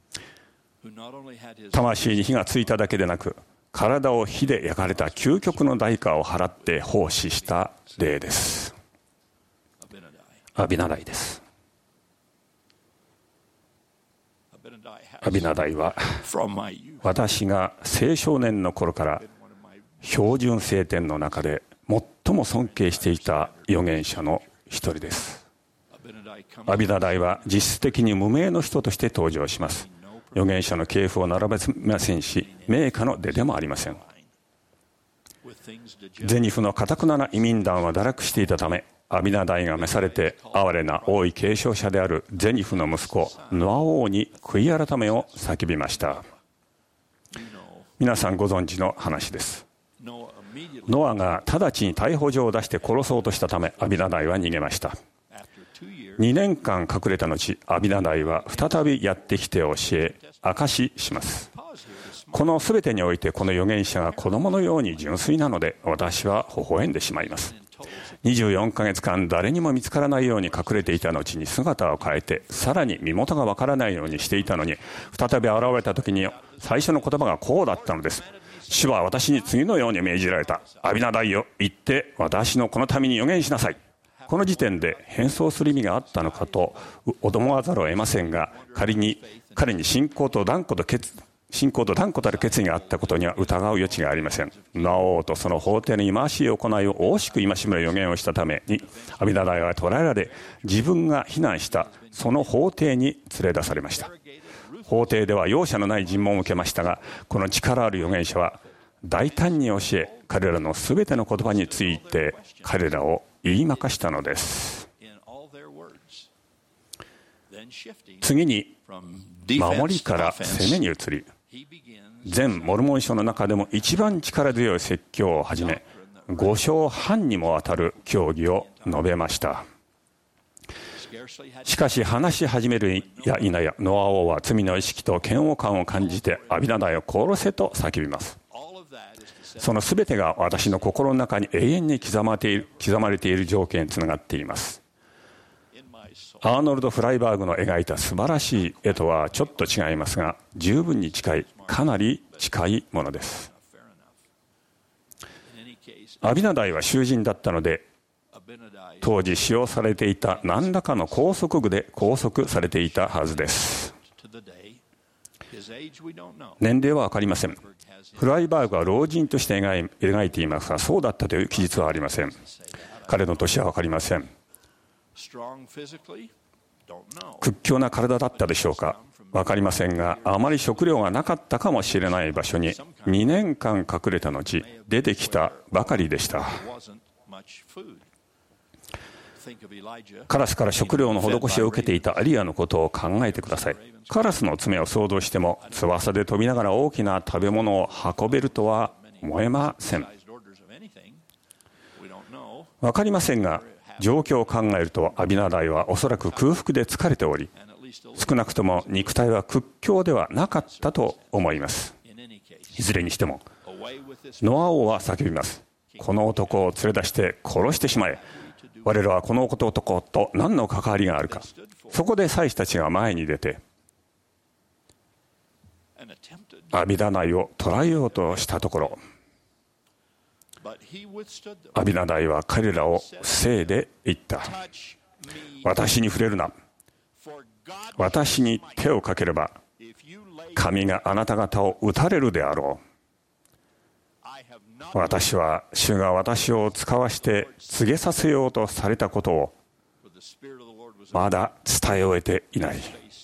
魂に火がついただけでなく、体を火で焼かれた究極の代価を払って奉仕した例です。アビナダイです。アビナダイは私が青少年の頃から標準聖典の中で最も尊敬していた預言者の一人です。アビナダイは実質的に無名の人として登場します。預言者の系譜を並べませんし、名家の出でもありません。ゼニフの頑なな移民団は堕落していたため、アビナダイが召されて哀れな王位継承者であるゼニフの息子ノア王に悔い改めを叫びました。皆さんご存知の話です。ノアが直ちに逮捕状を出して殺そうとしたため、アビナダイは逃げました。2年間隠れた後、アビナダイは再びやってきて教え証しします。この全てにおいてこの預言者が子供のように純粋なので、私は微笑んでしまいます。24ヶ月間誰にも見つからないように隠れていた後に姿を変えて、さらに身元がわからないようにしていたのに、再び現れた時に最初の言葉がこうだったのです。主は私に次のように命じられた。アビナダイよ、行って私のこの民に預言しなさい。この時点で変装する意味があったのかと思わざるを得ませんが、彼に信仰と断固たる決意があったことには疑う余地がありません。ノア王とその法廷の忌まわしい行いを惜しく戒める予言をしたために、アビナダイは捕らえられ、自分が非難したその法廷に連れ出されました。法廷では容赦のない尋問を受けましたが、この力ある預言者は大胆に教え、彼らのすべての言葉について彼らを言いまかしたのです。次に守りから攻めに移り、全モルモン書の中でも一番力強い説教をはじめ、5章半にもわたる教義を述べました。しかし話し始めるや否や、ノア王は罪の意識と嫌悪感を感じてアビナダイを殺せと叫びます。その全てが私の心の中に永遠に刻まれている条件につながっています。アーノルド・フライバーグの描いた素晴らしい絵とはちょっと違いますが、十分に近い、かなり近いものです。アビナダイは囚人だったので、当時使用されていた何らかの拘束具で拘束されていたはずです。年齢は分かりません。フライバーグは老人として描いていますが、そうだったという記述はありません。彼の年は分かりません。屈強な体だったでしょうか、分かりませんが、あまり食料がなかったかもしれない場所に2年間隠れた後出てきたばかりでした。カラスから食料の施しを受けていたエリアのことを考えてください。カラスの爪を想像しても、翼で飛びながら大きな食べ物を運べるとは思えません。 分かりませんが、状況を考えるとアビナダイはおそらく空腹で疲れており、少なくとも肉体は屈強ではなかったと思います。いずれにしてもノア王は叫びます。この男を連れ出して殺してしまえ。我らはこの男と何の関わりがあるか。そこで祭司たちが前に出てアビナダイを捕らえようとしたところ、アビナダイは彼らを防いで言った。私に触れるな。私に手をかければ神があなた方を撃たれるであろう。私は主が私を使わして告げさせようとされたことをまだ伝え終えていない。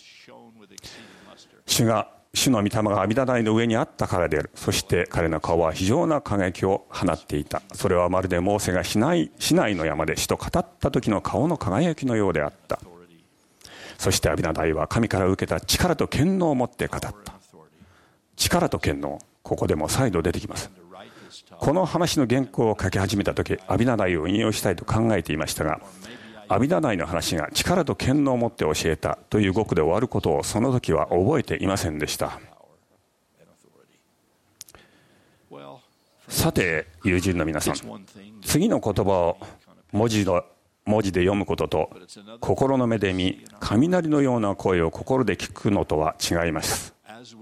主の御霊がアビナダイの上にあったからである。そして彼の顔は非常な輝きを放っていた。それはまるでモーセがシナイの山で主と語った時の顔の輝きのようであった。そしてアビナダイは神から受けた力と権能を持って語った。力と権能、ここでも再度出てきます。この話の原稿を書き始めた時、アビナダイを引用したいと考えていましたが、アビナダイの話が力と権能を持って教えたという語句で終わることをその時は覚えていませんでした。さて友人の皆さん、次の言葉を文字で読むことと心の目で見、雷のような声を心で聞くのとは違います。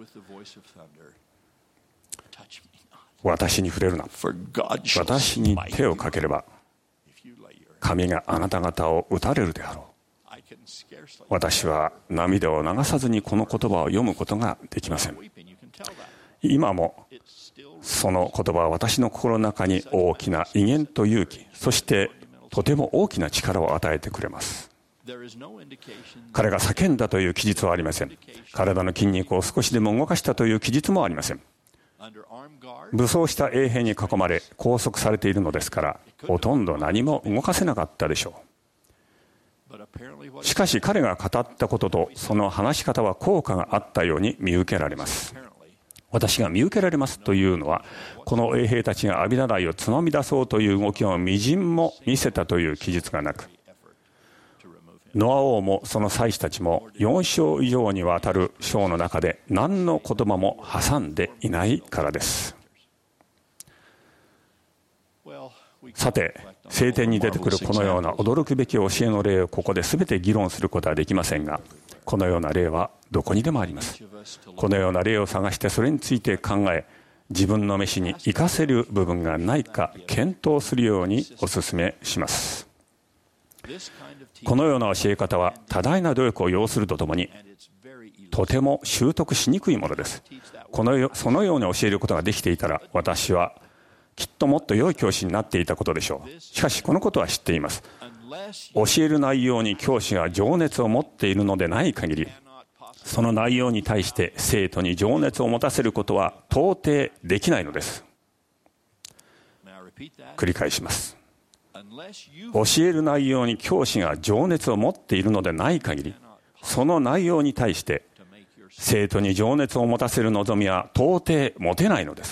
私に触れるな。私に手をかければ神があなた方を撃たれるであろう。私は涙を流さずにこの言葉を読むことができません。今もその言葉は私の心の中に大きな威厳と勇気、そしてとても大きな力を与えてくれます。彼が叫んだという記述はありません。体の筋肉を少しでも動かしたという記述もありません。武装した衛兵に囲まれ拘束されているのですから、ほとんど何も動かせなかったでしょう。しかし彼が語ったこととその話し方は効果があったように見受けられます。私が見受けられますというのは、この衛兵たちがアビナダイをつまみ出そうという動きをみじんも見せたという記述がなく、ノア王もその祭司たちも4章以上にわたる章の中で何の言葉も挟んでいないからです。さて、聖典に出てくるこのような驚くべき教えの例をここで全て議論することはできませんが、このような例はどこにでもあります。このような例を探してそれについて考え、自分の飯に生かせる部分がないか検討するようにお勧めします。このような教え方は多大な努力を要するとともに、とても習得しにくいものです。そのように教えることができていたら、私はきっともっと良い教師になっていたことでしょう。しかしこのことは知っています。教える内容に教師が情熱を持っているのでない限り、その内容に対して生徒に情熱を持たせることは到底できないのです。繰り返します。教える内容に教師が情熱を持っているのでない限り、その内容に対して生徒に情熱を持たせる望みは到底持てないのです。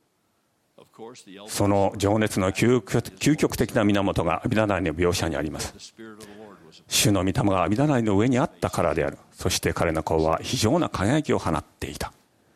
その情熱の究極的な源がアビナダイの描写にあります。主の御霊がアビナダイの上にあったからである。そして彼の顔は非常な輝きを放っていた。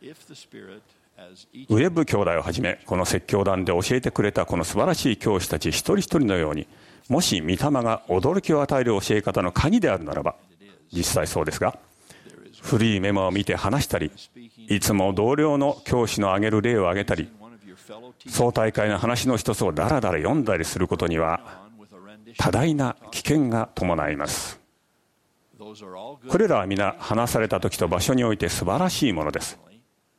ウェブ兄弟をはじめ、この説教団で教えてくれたこの素晴らしい教師たち一人一人のように、もし御霊が驚きを与える教え方の鍵であるならば、実際そうですが、古いメモを見て話したり、いつも同僚の教師の挙げる例を挙げたり、総大会の話の一つをだらだら読んだりすることには多大な危険が伴います。これらは皆話された時と場所において素晴らしいものです。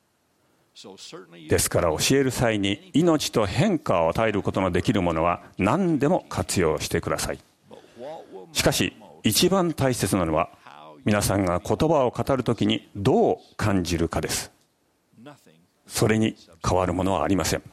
ですから教える際に命と変化を与えることのできるものは何でも活用してください。しかし一番大切なのは、皆さんが言葉を語るときにどう感じるかです。それに変わるものはありません。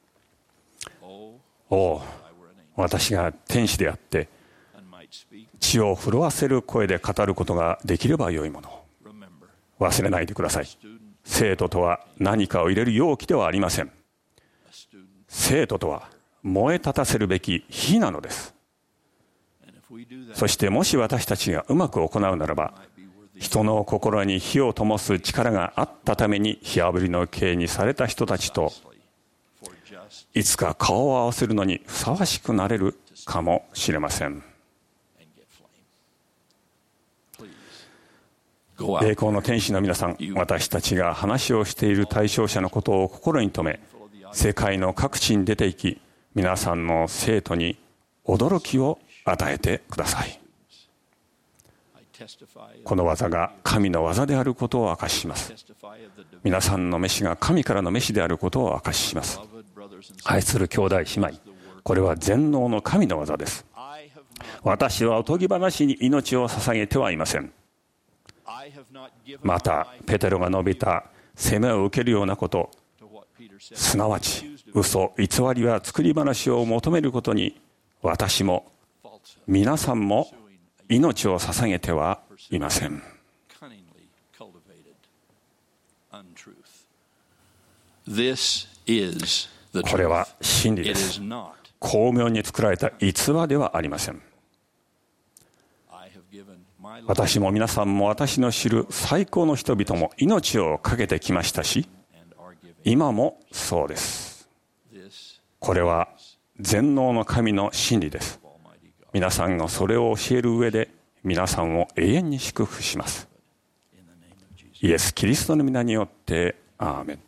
おお、私が天使であって血を震わせる声で語ることができればよいもの。忘れないでください。生徒とは何かを入れる容器ではありません。生徒とは燃え立たせるべき火なのです。そしてもし私たちがうまく行うならば、人の心に火を灯す力があったために火あぶりの刑にされた人たちといつか顔を合わせるのにふさわしくなれるかもしれません。栄光の天使の皆さん、私たちが話をしている対象者のことを心に留め、世界の各地に出て行き、皆さんの生徒に驚きを与えてください。この技が神の技であることを証しします。皆さんの召しが神からの召しであることを証しします。愛する兄弟姉妹、これは全能の神の技です。私はおとぎ話に命を捧げてはいません。またペテロが述べた責めを受けるようなこと、すなわち嘘偽りは作り話を求めることに、私も皆さんも命を捧げてはいません。これは真理です。巧妙に作られた逸話ではありません。私も皆さんも私の知る最高の人々も命を懸けてきましたし、今もそうです。これは全能の神の真理です。皆さんがそれを教える上で皆さんを永遠に祝福します。イエス・キリストの皆によってアーメン。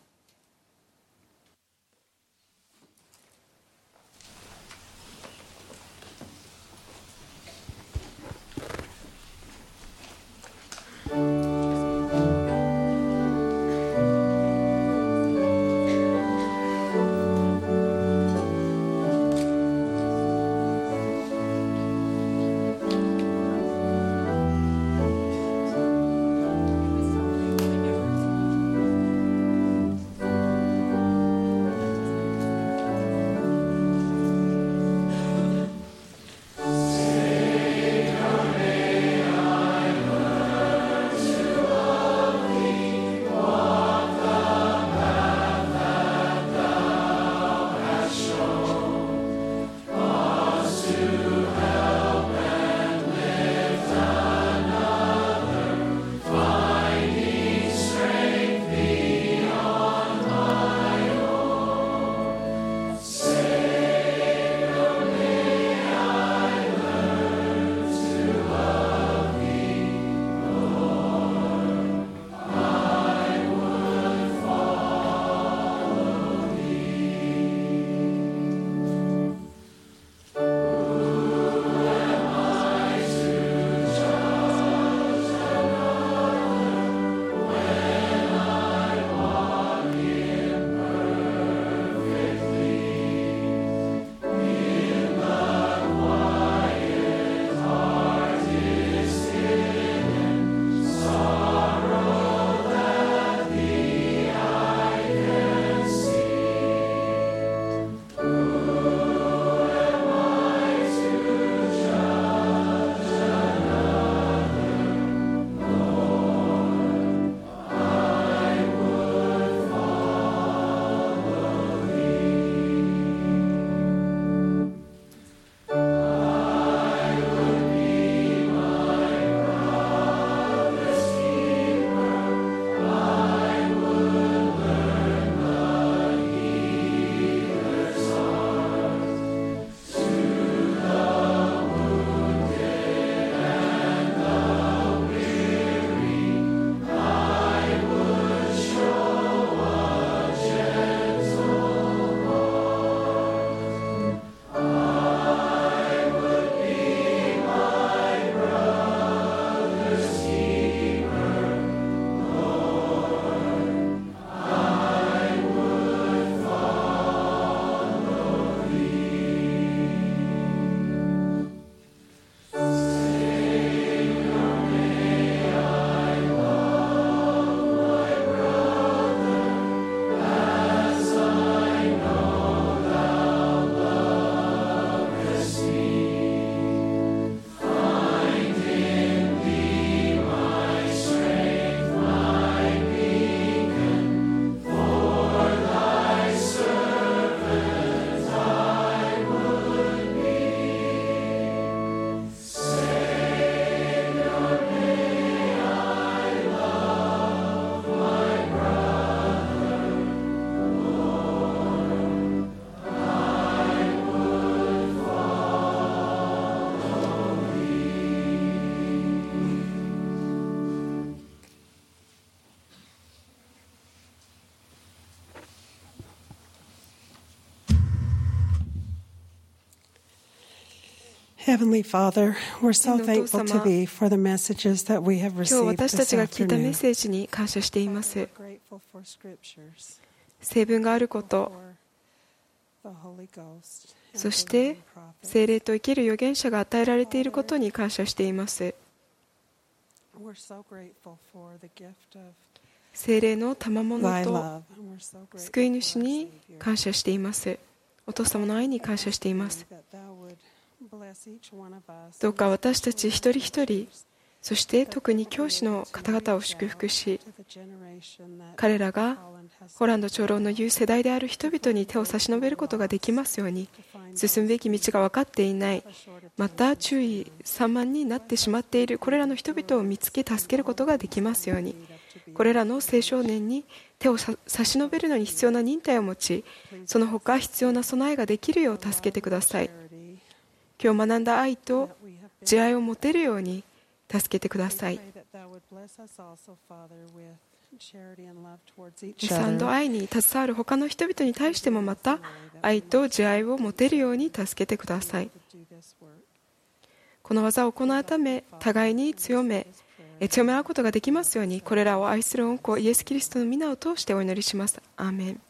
Heavenly Father, we're so thankful to Thee for the messages that we have 今日 received 私た this ちが聞いたメッ afternoon. セージに感謝しています。 We're grateful for scriptures, 聖文があること、 for the Holy Ghost, そ and し for て living prophets. 聖霊と生きる預言者が与えられていることに感謝しています。 We're so grateful for the gift of 聖霊の賜物 Thy と love, and we're so grateful 救い主 for our に Savior. 感謝しています。お父様の愛に感謝しています。 That Thou would bless each one of us, どうか私たち一人一人、そして特に教師の方々を祝福し、 to the generation that 彼らが fallen has ホランド長老の言う世代である人々に手を差し伸べることができますように、進むべき道が分かっていない、また注意散漫になってしまっているこれらの人々を見つけ助けることができますように、これらの青少年に手を差し伸べるのに必要な忍耐を持ち、その他必要な備えができるよう助けてください。今日学んだ愛と慈愛を持てるように助けてください。 pray that Thou would bless us also, Father, with charity and love towards each 3度 other. 愛に携わる他の人々に対してもまた愛と慈愛を持てるように助けてください。 Do this work. この技を行うため互いに強め合うことができますように、これらを愛する御子イエス・キリストの皆を通してお祈りします。アーメン。